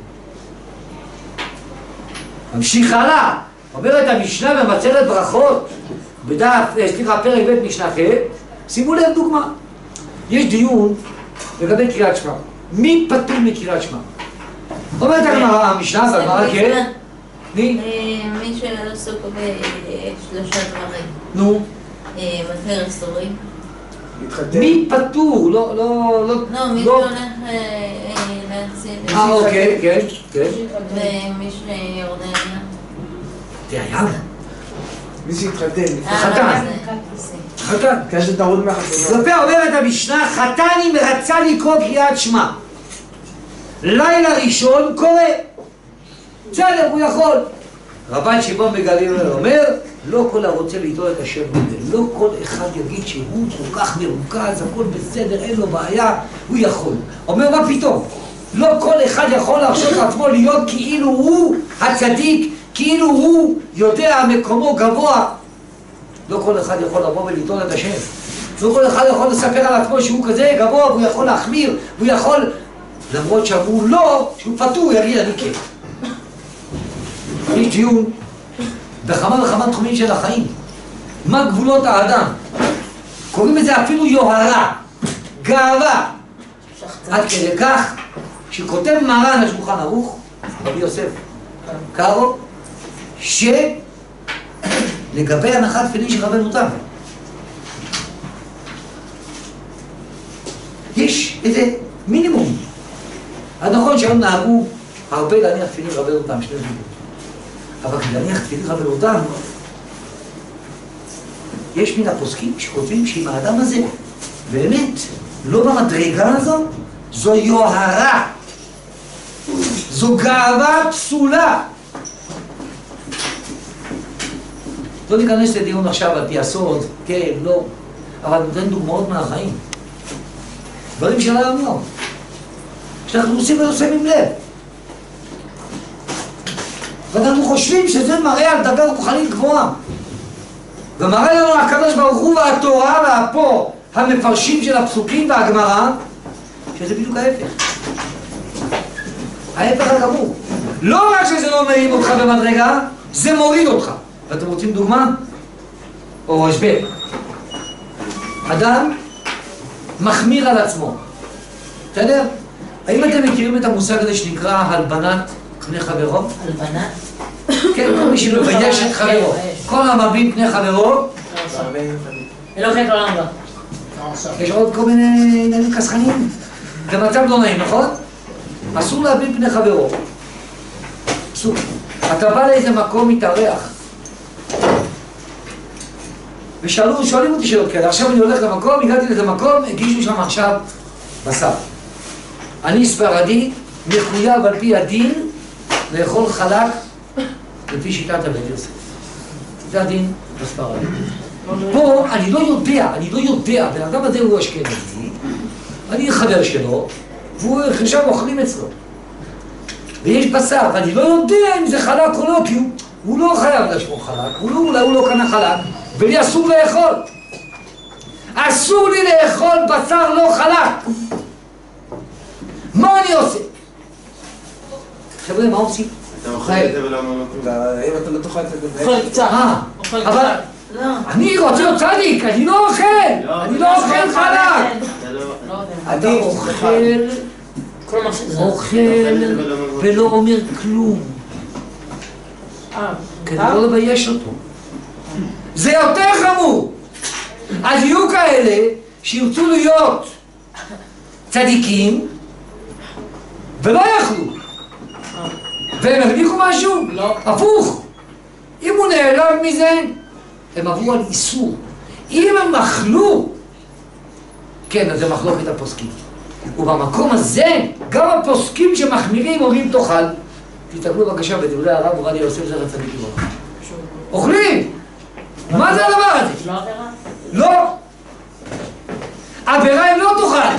ממשיך הלאה, אומרת המשנה במסכת ברכות, פרק ב' משנה ח', שימו לב דוגמה. יש דיון לגבי קריאת שמע. מי פטור מקריאת שמע? אומרת הגמרא, המשנה, והגמרא כן? מי? מי שלא עסוק בשלושה דברים. נו? מפר איסורים. מי פטור? לא, מי שהולך להציל. אוקיי, כן, כן. ומי שיורדה לים. תהיה מי שהתחתן. חתן. חתן. כאשר תרוד מהחתונה. כלפי אומרת המשנה, חתן אם רצה לקרוא קריאת שמע. לילה ראשון קורא. בסדר, הוא יכול. רבן שמעון בגליל אומר, לא כל הרוצה לטעות את השם בזה. לא כל אחד יגיד שהוא כל כך מרוכז, הכל בסדר, אין לו בעיה, הוא יכול. אומר, מה פתאום? לא כל אחד יכול להרשות לעצמו להיות כאילו הוא הצדיק, כאילו הוא יודע מקומו גבוה. לא כל אחד יכול לבוא ולטעות את השם. לא כל אחד יכול לספר על עצמו שהוא כזה גבוה, והוא יכול להחמיר, והוא יכול... למרות שאמרו לא, שהוא פטור, יגיד אני כן. יש דיון בכמה וכמה תחומים של החיים. מה גבולות האדם? קוראים לזה אפילו יוהרה, גאווה. עד כדי כך שכותב מרן השולחן ערוך, רבי יוסף קארו, שלגבי הנחת תפילין של רבנו תם יש איזה מינימום. אז נכון שהיום נהגו הרבה להניח תפילין רבנו תם, שני זוגות. אבל כדי להניח תפילין רבנו תם, יש מן הפוסקים שכותבים שאם האדם הזה באמת לא במדרגה הזו, זו יוהרה, זו גאווה פסולה. לא ניכנס לדיון עכשיו על פי הסוד, כן, לא, אבל נותן דוגמאות מהחיים. דברים שלא אמרו, שאנחנו עושים ולא שמים לב. ואנחנו חושבים שזה מראה על דרגה רוחנית גבוהה. ומראה לנו הקדוש ברוך הוא והתורה והפה המפרשים של הפסוקים והגמרא, שזה בדיוק ההפך. ההפך הגמור. לא רק שזה לא מרים אותך במדרגה, זה מוריד אותך. ואתם רוצים דוגמה? או הסבר. אדם מחמיר על עצמו. בסדר? האם אתם מכירים את המושג הזה שנקרא הלבנת פני חברו? הלבנת? כן, כל מי שמבייש את חברו. כל המלבין פני חברו. לא חטא עולם הבא. יש עוד כל מיני עניינים כסחניים. זה מצב לא נעים, נכון? אסור להבין פני חברו. אסור. אתה בא לאיזה מקום מתארח. ושואלים אותי שאלות כאלה. עכשיו אני הולך למקום, הגעתי לאיזה מקום, הגישו שם עכשיו בשר. אני ספרדי, מחויב על פי הדין לאכול חלק לפי שיטת הבית יוסף. זה הדין בספרדית. פה אני לא יודע, בן אדם הזה הוא אשכנזי, אני חבר שלו, והוא עכשיו אוכלים אצלו. ויש בשר, ואני לא יודע אם זה חלק או לא, כי הוא לא חייב לשמור חלק, אולי הוא לא קנה חלק, ולי אסור לאכול. אסור לי לאכול בשר לא חלק. מה אני עושה? חבר'ה, מה עושים? אתה אוכל את זה ולא אם אתה לא תאכל את זה... אוכל קצת. אבל אני רוצה להיות צדיק, אני לא אוכל! אני לא אוכל חלק! אתה אוכל ולא אומר כלום. כדי לא לבייש אותו. זה יותר חמור. אז יהיו כאלה שירצו להיות צדיקים ולא יכלו. והם הרוויחו משהו? לא. הפוך. אם הוא נעלם מזה, הם עברו על איסור. אם הם אכלו, כן, אז זה מחלוקת הפוסקים. ובמקום הזה, גם הפוסקים שמחמירים אומרים תאכל. תסתכלו בבקשה בדברי הרב עובדיה יוסף זכר צדיק לברכה. אוכלים! מה זה הדבר הזה? לא עבירה? לא! עבירה אם לא תאכל!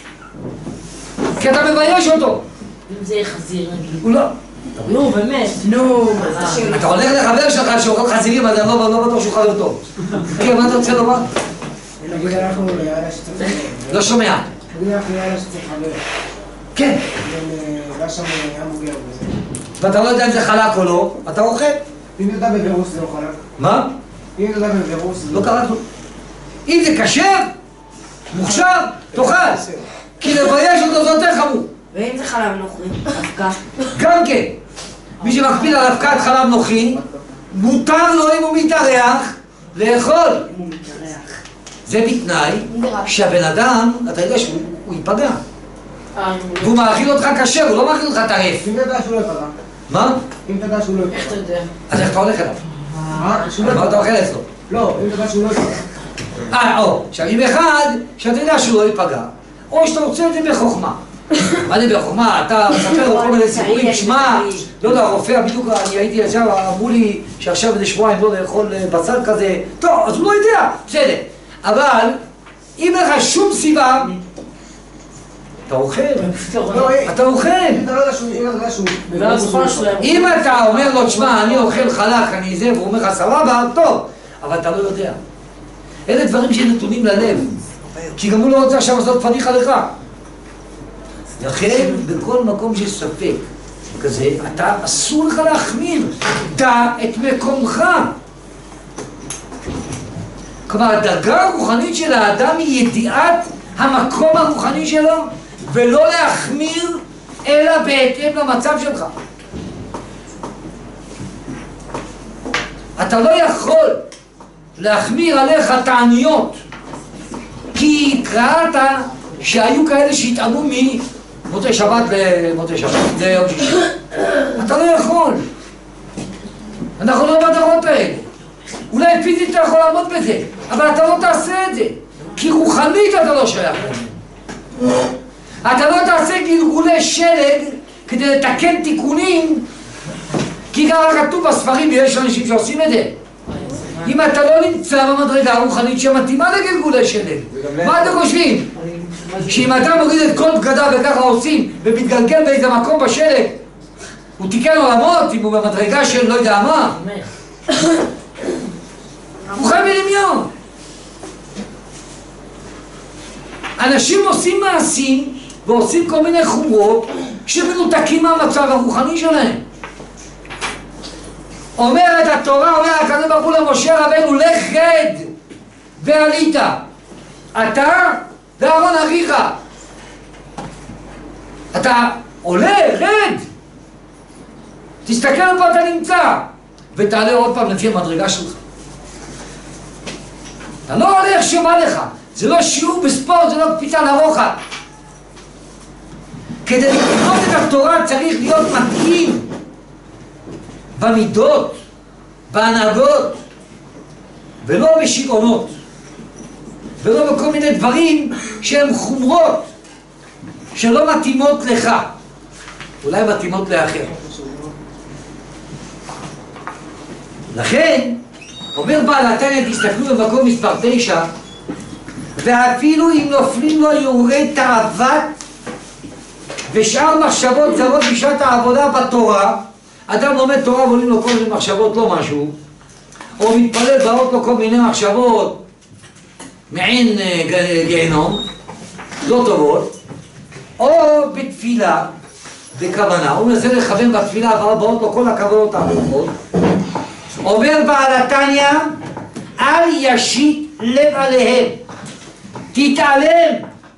כי אתה מבייש אותו. אם זה יהיה חזיר נגיד. הוא לא. נו, באמת. נו, אתה הולך לחבר שלך שאוכל חזירים, אז אני לא בטוח שהוא חבר טוב. כן, מה אתה רוצה לומר? נגיד אנחנו לילה שצריך... לא שומע. נגיד אנחנו לילה שצריך חבר. כן. והיה שם המבוגר וזה. ואתה לא יודע אם זה חלק או לא, אתה אוכל. אם יודע בבירוס זה לא חלק. מה? אם יודע בבירוס זה לא קרה כלום. אם זה כשר, מוכשר, תאכל. כי לבייש אותו זה יותר חמור. ואם זה חלב נוכרי, אבקה. גם כן. מי שמקפיד על אבקת חלב נוכרי, מותר לו אם הוא מתארח לאכול. אם הוא מתארח. זה בתנאי שהבן אדם, אתה יודע שהוא ייפגע. והוא מאכיל אותך כשר, הוא לא מאכיל אותך טרף. אם תדע שהוא לא ייפגע. מה? אם תדע שהוא לא ייפגע. איך אתה יודע? אז איך אתה הולך אליו? מה? מה אתה אוכל אצלו? לא, אם תדע שהוא לא ייפגע. עכשיו עם אחד שאתה יודע שהוא לא ייפגע, או שאתה רוצה את זה בחוכמה. מה זה בחוכמה? אתה מספר לו כל מיני סיפורים, שמע, לא יודע, הרופא בדיוק, אני הייתי עכשיו, אמרו לי שעכשיו איזה שבועיים לא לאכול בשר כזה, טוב, אז הוא לא יודע, בסדר. אבל אם אין לך שום סיבה, אתה אוכל, אתה אוכל. אם אתה לא יודע שהוא... אם אתה אומר לו, תשמע, אני אוכל חלק, אני זה, והוא אומר לך סבבה, טוב, אבל אתה לא יודע. אלה דברים שנתונים ללב, כי גם הוא לא רוצה עכשיו לעשות פדיחה לך. לכן, בכל מקום שיש ספק כזה, אתה אסור לך להחמיר, דע את מקומך. כלומר, הדרגה הרוחנית של האדם היא ידיעת המקום הרוחני שלו, ולא להחמיר, אלא בהתאם למצב שלך. אתה לא יכול להחמיר עליך תעניות, כי קראת שהיו כאלה שהתאמו ממוצאי שבת למוצאי שבת, זה יום שישי. אתה לא יכול. אנחנו לא בדרות האלה. אולי פיזית אתה יכול לעמוד בזה, אבל אתה לא תעשה את זה, כי רוחנית אתה לא שייך לזה. אתה לא תעשה גלגולי שלג כדי לתקן תיקונים, כי ככה כתוב בספרים ויש אנשים שעושים את זה. אם אתה לא נמצא במדרגה הרוחנית שמתאימה לגלגולי שלג, מה אתם חושבים? שאם אתה מוריד את כל בגדיו וככה עושים ומתגלגל באיזה מקום בשלג, הוא תיקן עולמות אם הוא במדרגה של לא יודע מה? הוא חי בדמיון. אנשים עושים מעשים ועושים כל מיני חומרות שמנותקים מהמצב הרוחני שלהם. אומרת התורה, אומר הקדוש ברוך הוא למשה רבנו, לך רד ועלית, אתה ואהרון אחיך. אתה עולה, רד, תסתכל פה אתה נמצא, ותעלה עוד פעם לפי המדרגה שלך. אתה לא עולה איך שבא לך, זה לא שיעור בספורט, זה לא קפיצה לרוחב. כדי לקנות את התורה צריך להיות מתאים במידות, בהנהגות, ולא בשיגעונות, ולא בכל מיני דברים שהם חומרות, שלא מתאימות לך, אולי מתאימות לאחר. לכן, אומר בעל התניא, תסתכלו במקום מספר 9, ואפילו אם נופלים לו יורי תאוות ושאר מחשבות זרות בשעת העבודה בתורה, אדם לומד תורה ועולים לו כל מיני מחשבות לא משהו, או מתפלל באות לו כל מיני מחשבות מעין גיהנום, לא טובות, או בתפילה, בכוונה, הוא מנסה לכוון בתפילה, אבל באות לו כל הכוונות האחרות. אומר בעל התניא, אל ישית לב עליהם, תתעלם,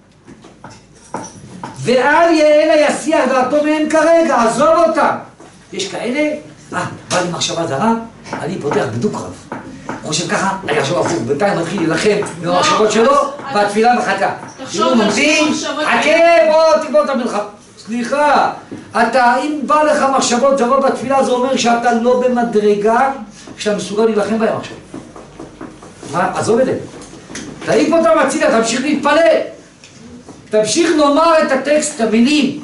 ואל יהיה לה יסיח דעתו מהם כרגע, עזוב אותם. יש כאלה, בא לי מחשבה זרה, אני פותח בדוק רב. הוא חושב ככה, אני עכשיו הפוך, בינתיים מתחיל להילחם עם המחשבות שלו, בתפילה וחכה. תחשוב על שתי מחשבות. חכה, בוא תגמור את המלחמה. סליחה, אם בא לך מחשבות זרות בתפילה, זה אומר שאתה לא במדרגה, כשאתה מסוגל להילחם בהם עכשיו. מה? עזוב את זה. תעיף אותם הצידה, תמשיך להתפלל. תמשיך לומר את הטקסט, את המילים.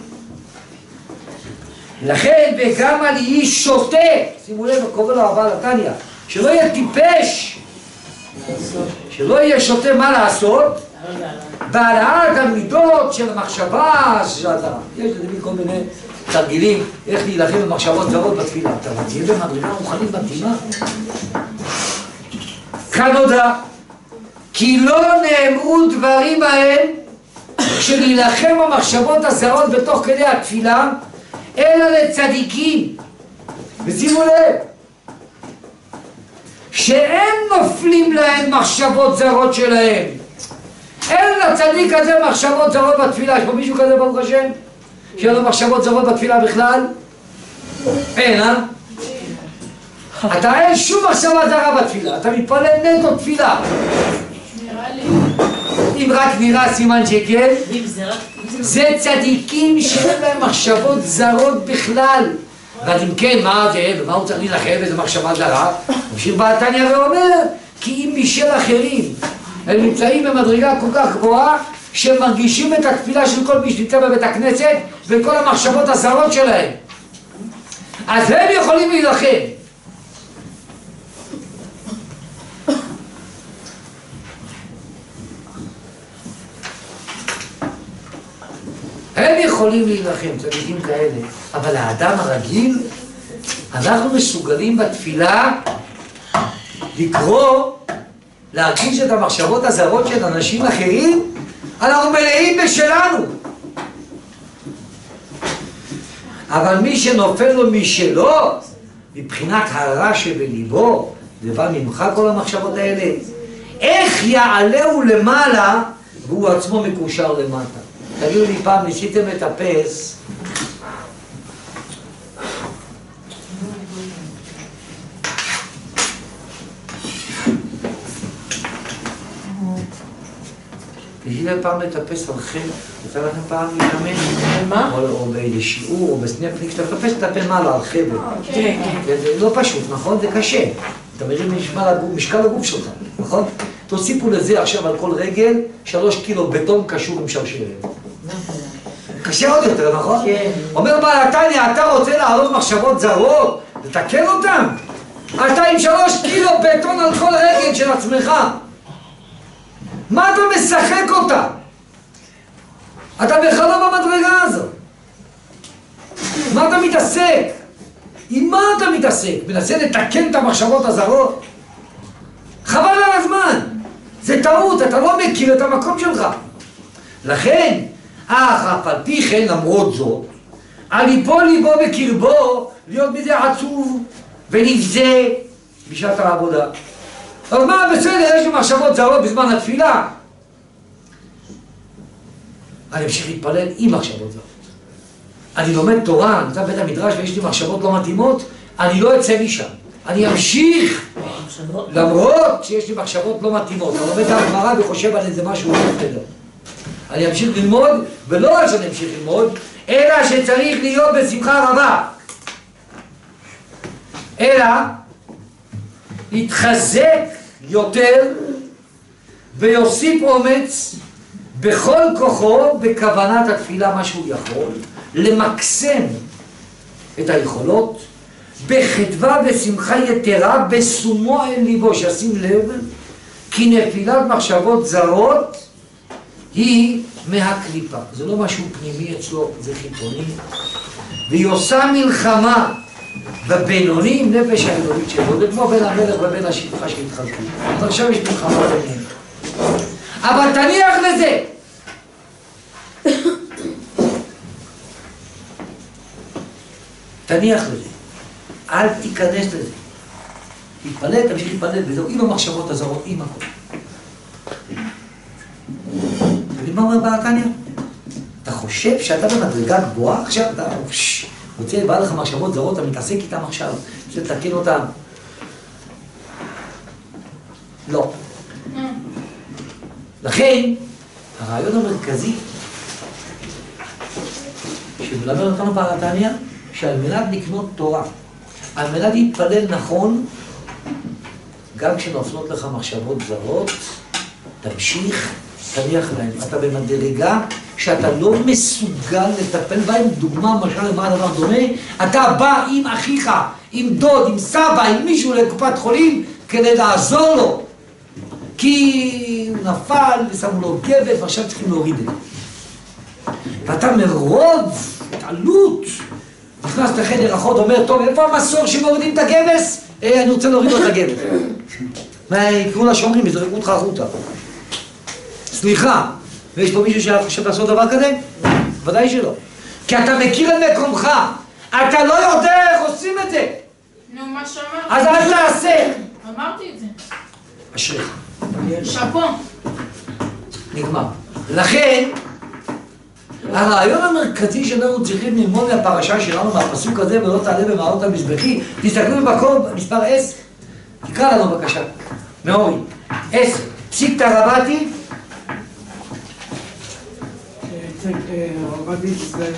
לכן, וגם על איש שוטה, שימו לב, קורא לו הבעל התניא, שלא יהיה טיפש, שלא יהיה שוטה מה לעשות, בהעלאת המידות של המחשבה, יש לזה כל מיני תרגילים, איך להילחם במחשבות זרות בתפילה. אתה תהיה במדרגה רוחנית מתאימה. כאן הודע, כי לא נאמרו דברים בהם שלהילחם במחשבות הזרות בתוך כדי התפילה, אלא לצדיקים. ושימו לב, שאין נופלים להם מחשבות זרות שלהם. אין לצדיק הזה מחשבות זרות בתפילה. יש פה מישהו כזה ברוך השם? שיהיה לו מחשבות זרות בתפילה בכלל? אין, אתה אין שום מחשבה זרה בתפילה, אתה מתפלל נטו תפילה. נראה לי. אם רק נראה סימן שכן, זה צדיקים שאין להם מחשבות זרות בכלל. ואז אם כן, מה זה, ומה הוא צריך להילחם, איזה מחשבה זרה? ממשיך בעל התניא ואומר, כי אם משל אחרים הם נמצאים במדרגה כל כך גבוהה שהם מרגישים את התפילה של כל מי שנמצא בבית הכנסת וכל המחשבות הזרות שלהם, אז הם יכולים להילחם. הם יכולים להילחם, צדיקים כאלה, אבל האדם הרגיל, אנחנו מסוגלים בתפילה לקרוא, להרגיש את המחשבות הזרות של אנשים אחרים, אנחנו מלאים בשלנו. אבל מי שנופל לו משלו, מבחינת הרע שבליבו, זה בא ממך כל המחשבות האלה, איך יעלהו למעלה והוא עצמו מקושר למטה. תגידו לי פעם, ניסיתם לטפס ניסיתם פעם לטפס על חן? יצא לכם פעם להתאמן? מה? או באיזה שיעור, או בסנפליקס, אתה מטפס לטפל מעלה על חבל. כן. זה לא פשוט, נכון? זה קשה. אתה מרים משקל הגוף שלך, נכון? תוסיפו לזה עכשיו על כל רגל 3 קילו בטון קשור עם שרשרת. קשה עוד יותר, נכון? כן. אומר בעל התניא, אתה רוצה להעלות מחשבות זרות? לתקן אותם? אתה עם 3 קילו בטון על כל רגל של עצמך. מה אתה משחק אותה? אתה בכלל לא במדרגה הזאת. מה אתה מתעסק? עם מה אתה מתעסק? מנסה לתקן את המחשבות הזרות? חבל על הזמן. זה טעות, אתה לא מכיר את המקום שלך. לכן, אף על פי כן, למרות זאת, על ליבו ליבו בקרבו, להיות מזה עצוב ונבזה בשעת העבודה. אז מה בסדר, יש לי מחשבות זרות בזמן התפילה. אני אמשיך להתפלל עם מחשבות זרות. אני לומד תורה, אני נמצא בבית המדרש ויש לי מחשבות לא מתאימות, אני לא אצא משם. אני אמשיך, למרות שיש לי מחשבות לא מתאימות. אני לומד את הגמרא וחושב על איזה משהו לא בסדר. אני אמשיך ללמוד, ולא רק שאני אמשיך ללמוד, אלא שצריך להיות בשמחה רבה. אלא יתחזק יותר ויוסיף אומץ בכל כוחו בכוונת התפילה מה שהוא יכול, למקסם את היכולות, בחדווה ושמחה יתרה בשומו אל ליבו, שישים לב כי נפילת מחשבות זרות היא מהקליפה. זה לא משהו פנימי אצלו, זה חיצוני. והיא עושה מלחמה בבינוני עם נפש האלוהית שלו, זה כמו בין המלך ובין השפחה שהתחלקו. אז עכשיו יש מלחמה ביניהם. אבל תניח לזה! תניח לזה. אל תיכנס לזה. תתפלל, תמשיך להתפלל, וזהו, עם המחשבות הזרות, עם הכל. ומה אומר בעל תניא? אתה חושב שאתה במדרגה גבוהה? עכשיו אתה רוצה לבעל לך מחשבות זרות, אתה מתעסק איתם עכשיו, רוצה לתקן אותם. לא. לכן, הרעיון המרכזי שמלמד אותנו בעל תניא, שעל מנת לקנות תורה, על מנת להתפלל נכון, גם כשנופלות לך מחשבות זרות, תמשיך, תניח להם. אתה במדרגה שאתה לא מסוגל לטפל בהם. דוגמה, למשל, למה הדבר דומה? אתה בא עם אחיך, עם דוד, עם סבא, עם מישהו לקופת חולים כדי לעזור לו. כי הוא נפל ושמו לו גבס ועכשיו צריכים להוריד את זה. ואתה מרוב התעלות נכנס לחדר אחות, אומר, טוב, איפה המסור שמורידים את הגבס? אני רוצה להוריד לו את הגבס. מה, יקראו לשומרים, יזרקו אותך החוצה. סליחה, ויש פה מישהו שחושב לעשות דבר כזה? ודאי שלא. כי אתה מכיר את מקומך, אתה לא יודע איך עושים את זה. נו, מה שאמרת. אז אל תעשה. אמרתי את זה. אשריך. שפו. נגמר. לכן, הרעיון המרכזי שאנחנו צריכים ללמוד מהפרשה שלנו, מהפסוק הזה, ולא תעלה במעלות המזבחי, תסתכלו במקום, מספר 10, תקרא לנו בבקשה, מאורי, 10, פסיקתא רבתי, רבתי זה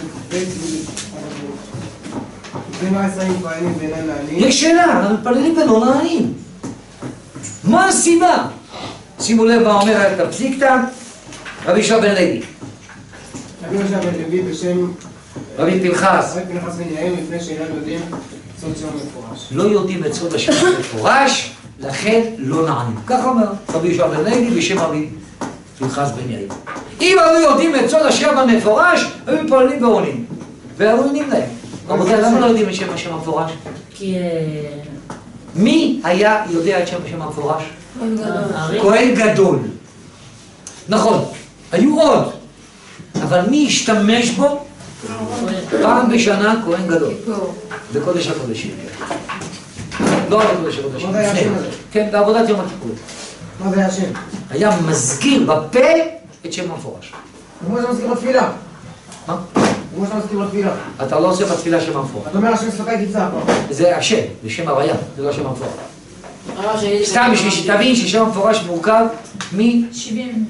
מה עשרים פעמים ואינם לעניים? יש שאלה, אנחנו מתפללים ולא נענים. מה הסיבה? שימו לב מה אומר את הפסיקתא, רבי יהושע בן לוי. רבי יהושע בן לוי בשם רבי פנחס. רבי פנחס בן יאיר, לפני שאינם יודעים סוד שם מפורש. לא יודעים את סוד השם מפורש, לכן לא נענים. כך אומר רבי יהושע בן לוי בשם רבי פנחס בן יאיר. אם היו יודעים את סוד השם המפורש, היו מתפללים ועונים. והיו עונים להם. רבותיי, למה לא יודעים את שם השם המפורש? כי... מי היה יודע את שם השם המפורש? כהן גדול. נכון, היו עוד. אבל מי השתמש בו? פעם בשנה כהן גדול. בקודש הקודשים. לא בקודש הקודשים. כן, בעבודת יום הכיפור. מה זה השם? היה מזכיר בפה את שם המפורש. כמו שמזכיר בתפילה. מה? כמו שמזכיר בתפילה. אתה לא עושה בתפילה שם המפורש. אתה אומר השם ספק יצא פה. זה השם, זה שם הוויה, זה לא שם המפורש. סתם בשביל שתבין ששם המפורש מורכב מ... 70.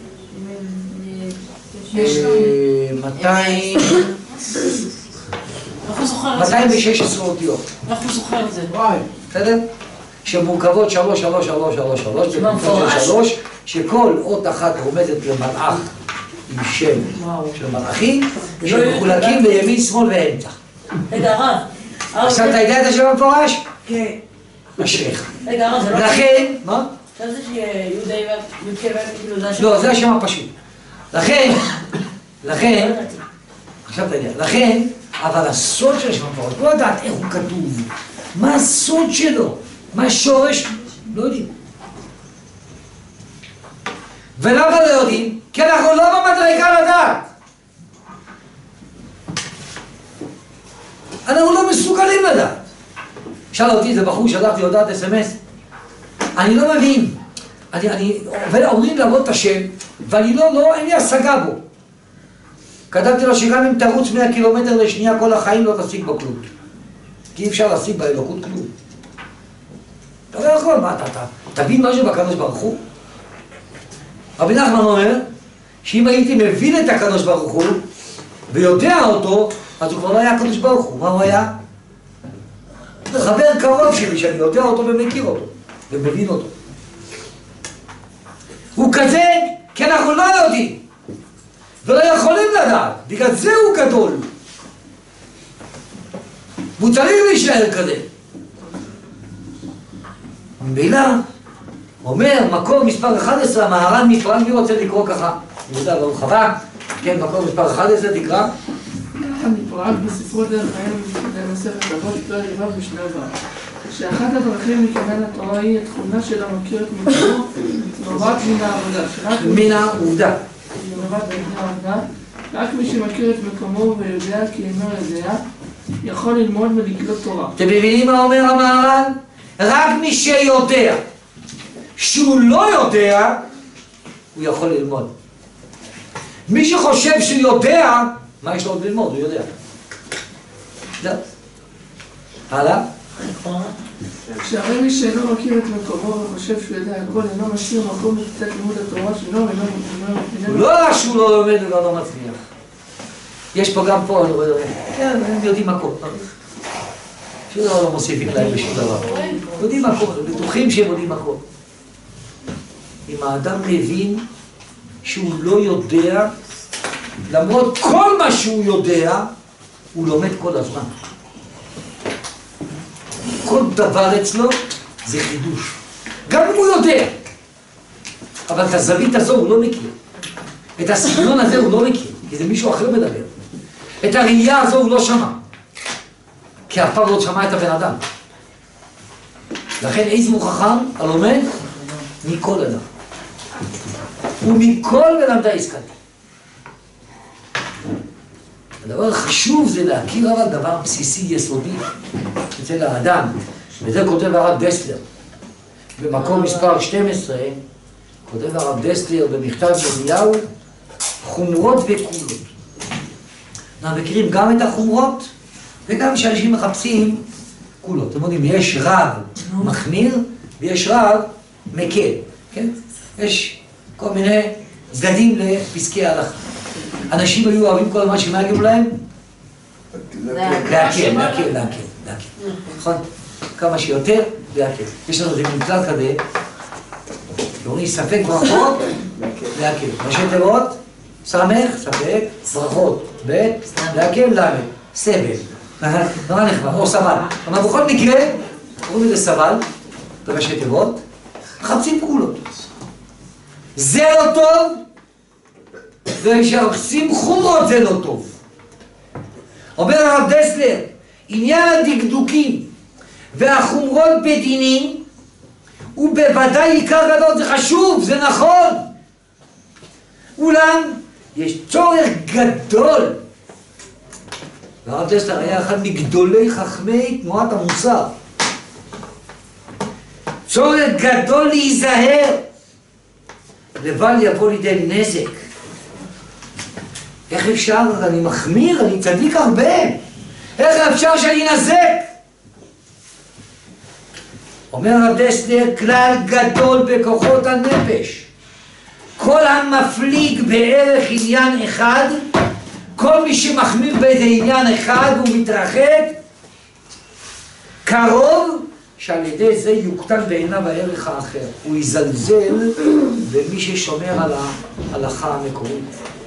216 אותיות. איך הוא זוכר את זה? בסדר? שמורכבות 3, 3, 3, 3, 3, בקבוצות של 3, שכל אות אחת רומזת למלאך עם שם של מלאכים, שמחולקים לימין, שמאל ואמצע. רגע, הרב. עכשיו אתה יודע את השם המפורש? כן. אשריך. רגע, הרב, זה לא... לכן, מה? עכשיו זה שיהיה י"ק כאילו זה השם... לא, זה השם הפשוט. לכן, עכשיו אתה יודע, לכן, אבל הסוד של השם המפורש, לא יודעת איך הוא כתוב, מה הסוד שלו, מה השורש, לא יודעים. ולמה לא יודעים? כי אנחנו לא במדרגה לדעת. אנחנו לא מסוגלים לדעת. שאל אותי, זה בחור שלחתי הודעת אס.אם.אס, אני לא מבין. אומרים לעבוד את השם, ואני אין לי השגה בו. כתבתי לו שגם אם תרוץ 100 קילומטר לשנייה כל החיים לא תשיג בו כלום. כי אי אפשר להשיג באלוקות כלום. אתה לא יכול, מה אתה תבין משהו בקדוש ברוך הוא? רבי נחמן אומר שאם הייתי מבין את הקדוש ברוך הוא ויודע אותו, אז הוא כבר לא היה הקדוש ברוך הוא. מה הוא היה? חבר קרוב שלי שאני יודע אותו ומכיר אותו ומבין אותו. הוא כזה כי אנחנו לא יודעים ולא יכולים לדעת, בגלל זה הוא גדול והוא צריך להישאר כזה. ממילא, אומר מקור מספר 11, המהר"ן מפראג, מי רוצה לקרוא ככה? יהודה ברוך הבא, כן, מקור מספר 11, תקרא. מפראג בספרות דרך חיים במסכת אבות פרק ו' משנה ו' שאחת הדרכים לקבל התורה היא התכונה של המכיר את מקומו נובעת מן העבודה. מן העובדה. נובעת מן העבודה. רק מי שמכיר את מקומו ויודע כי אינו יודע, יכול ללמוד ולקלוט תורה. אתם מבינים מה אומר המהר"ן? רק מי שיודע שהוא לא יודע, הוא יכול ללמוד. מי שחושב שהוא יודע, מה יש לו עוד ללמוד? הוא יודע. זהו. הלאה. שהרי מי שאינו מכיר את מקומו וחושב שהוא יודע הכל, אינו משאיר מקום לתת לימוד התורה שלו, לא רק שהוא לא לומד וגם לא מצליח. יש פה גם פה, אני רואה, כן, הם יודעים הכל. שום דבר לא מוסיפים להם בשום דבר. יודעים הכל, בטוחים שהם יודעים הכל. אם האדם מבין שהוא לא יודע, למרות כל מה שהוא יודע, הוא לומד כל הזמן. כל דבר אצלו זה חידוש. גם אם הוא יודע. אבל את הזווית הזו הוא לא מכיר. את הסגנון הזה הוא לא מכיר, כי זה מישהו אחר מדבר. את הראייה הזו הוא לא שמע. כי אף פעם לא שמע את הבן אדם. לכן איזמו חכם הלומד מכל אדם. ומכל מלמדי השכלתי. הדבר החשוב זה להכיר אבל דבר בסיסי יסודי אצל האדם, וזה כותב הרב דסלר במקום מספר 12, כותב הרב דסלר במכתב ירמיהו, חומרות וקולות. אנחנו מכירים גם את החומרות וגם שאנשים מחפשים קולות. אתם יודעים, יש רב מחמיר ויש רב מקל, כן? יש כל מיני צדדים לפסקי ההלכה. אנשים היו אוהבים כל מה שמה יגידו להם? להקל. נכון? כמה שיותר, להקל. יש לנו איזה ממצא כזה, שאומרים ספק ברכות, להקל. ראשי תיבות, סמך, ספק, ברכות, ב', להקל, למד, סבל. נורא נחמד, או סבל. אבל בכל מקרה, קוראים לזה סבל, בראשי תיבות, מחפשים קולות. זה לא טוב, ושעושים חומרות זה לא טוב. אומר הרב דסלר, עניין הדקדוקים והחומרות בדינים הוא בוודאי עיקר גדול, זה חשוב, זה נכון. אולם יש צורך גדול, והרב דסלר היה אחד מגדולי חכמי תנועת המוסר, צורך גדול להיזהר לבל יבוא לידי נזק. איך אפשר? אני מחמיר, אני צדיק הרבה. איך אפשר שאני נזק? אומר הרב דסלר, כלל גדול בכוחות הנפש. כל המפליג בערך עניין אחד, כל מי שמחמיר באיזה עניין אחד הוא מתרחק, קרוב שעל ידי זה יוקטן בעיניו הערך האחר. הוא יזלזל במי ששומר על ההלכה המקורית.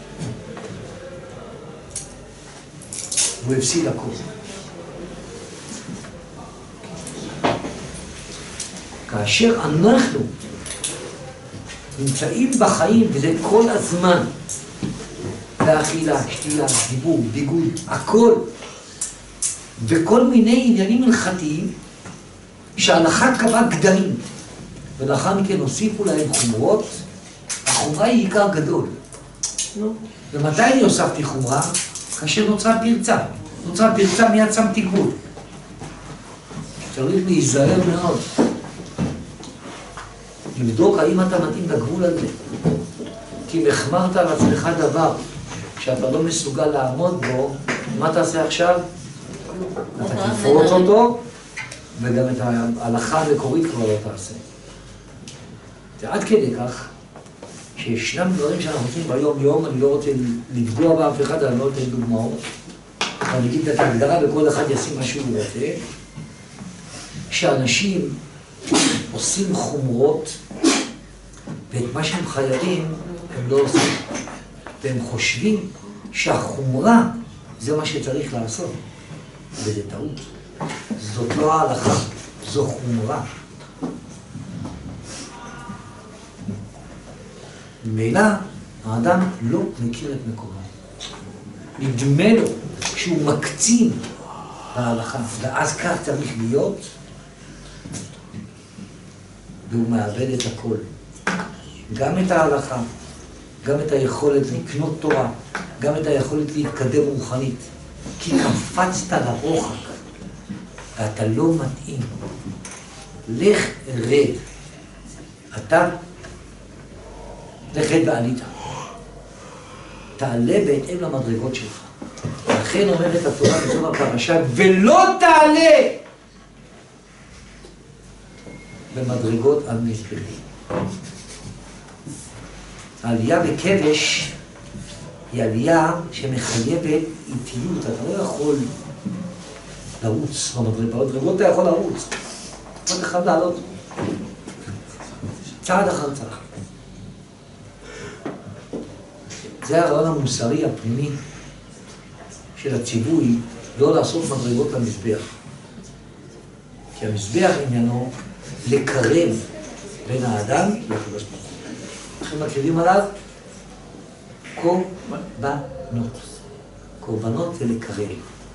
הוא הפסיד הכל. כאשר אנחנו נמצאים בחיים, וזה כל הזמן, לאכילה, שתייה, דיבור, ביגוד, הכל, וכל מיני עניינים הלכתיים, שההלכה קבעה גדלים, ולאחר מכן הוסיפו להם חומרות, החומרה היא עיקר גדול. ומתי אני הוספתי חומרה? כאשר נוצרה פרצה. נוצרה פרצה מיד שמתי גבול. צריך להיזהר מאוד. לבדוק האם אתה מתאים לגבול הזה. כי החמרת על עצמך דבר שאתה לא מסוגל לעמוד בו, מה תעשה עכשיו? אתה תפרוץ אותו, וגם את ההלכה המקורית כבר לא תעשה. זה עד כדי כך שישנם דברים שאנחנו עושים ביום יום, אני לא רוצה לפגוע באף אחד, אני לא אתן דוגמאות. אני אגיד את ההגדרה וכל אחד ישים מה שהוא רוצה. שאנשים עושים חומרות, ואת מה שהם חייבים הם לא עושים. והם חושבים שהחומרה זה מה שצריך לעשות. וזה טעות. זאת לא ההלכה, זו חומרה. ממילא, האדם לא מכיר את מקומו. נדמה לו שהוא מקצין בהלכה, ואז כך צריך להיות, והוא מאבד את הכל. גם את ההלכה, גם את היכולת לקנות תורה, גם את היכולת להתקדם רוחנית. כי קפצת לרוחק, ואתה לא מתאים. לך רד. אתה, לך רד ועלית. תעלה בהתאם למדרגות שלך. לכן אומרת התורה בסוף הפרשה, ולא תעלה במדרגות על מזבחי. העלייה בכבש היא עלייה שמחייבת איטיות. אתה לא יכול לרוץ במדרגות, אתה יכול לרוץ. רק אחד לעלות. צעד אחר צעד. זה הרעיון המוסרי הפנימי של הציווי לא לעשות מדרגות למזבח. כי המזבח עניינו לקרב בין האדם לקדוש ברוך הוא. אנחנו מכירים עליו קורבנות. קורבנות זה לקרב.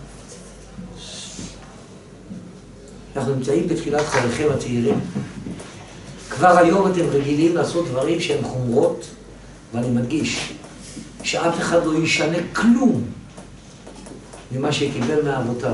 אנחנו נמצאים בתחילת חייכם הצעירים. כבר היום אתם רגילים לעשות דברים שהם חומרות, ואני מדגיש שאף אחד לא ישנה כלום ממה שקיבל מאבותיו.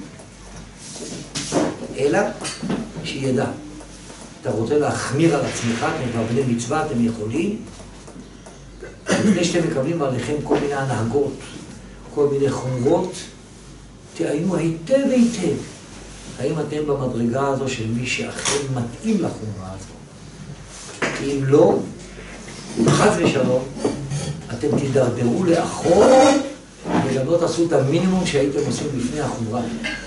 אלא שידע. אתה רוצה להחמיר על עצמך, אתם כבר בני מצווה, אתם יכולים. לפני שאתם מקבלים עליכם כל מיני הנהגות, כל מיני חומרות, תעיינו היטב היטב. האם אתם במדרגה הזו של מי שאכן מתאים לחומרה הזו? כי אם לא, חס ושלום, אתם תדרדרו לאחור וגם לא תעשו את המינימום שהייתם עושים לפני החומרה.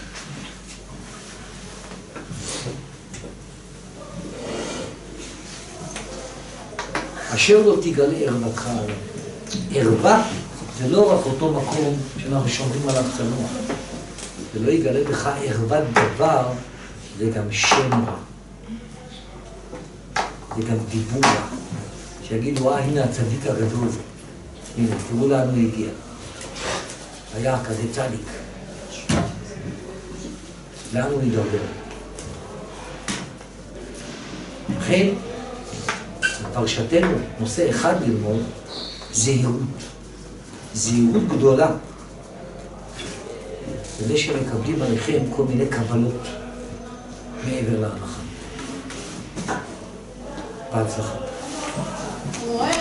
אשר לא תגלה ערוותך עליו. ערווה זה לא רק אותו מקום שאנחנו שומרים עליו צנוע. זה לא יגלה בך ערוות דבר, זה גם שם רע. זה גם דיבור רע. שיגידו, הנה הצדיק הגדול. הנה, תראו לאן הוא הגיע. היה כזה צדיק. לאן הוא ידרדר? לכן, בפרשתנו, נושא אחד ללמוד, זהירות. זהירות גדולה. זה שמקבלים עליכם כל מיני קבלות מעבר להלכה. בהצלחה.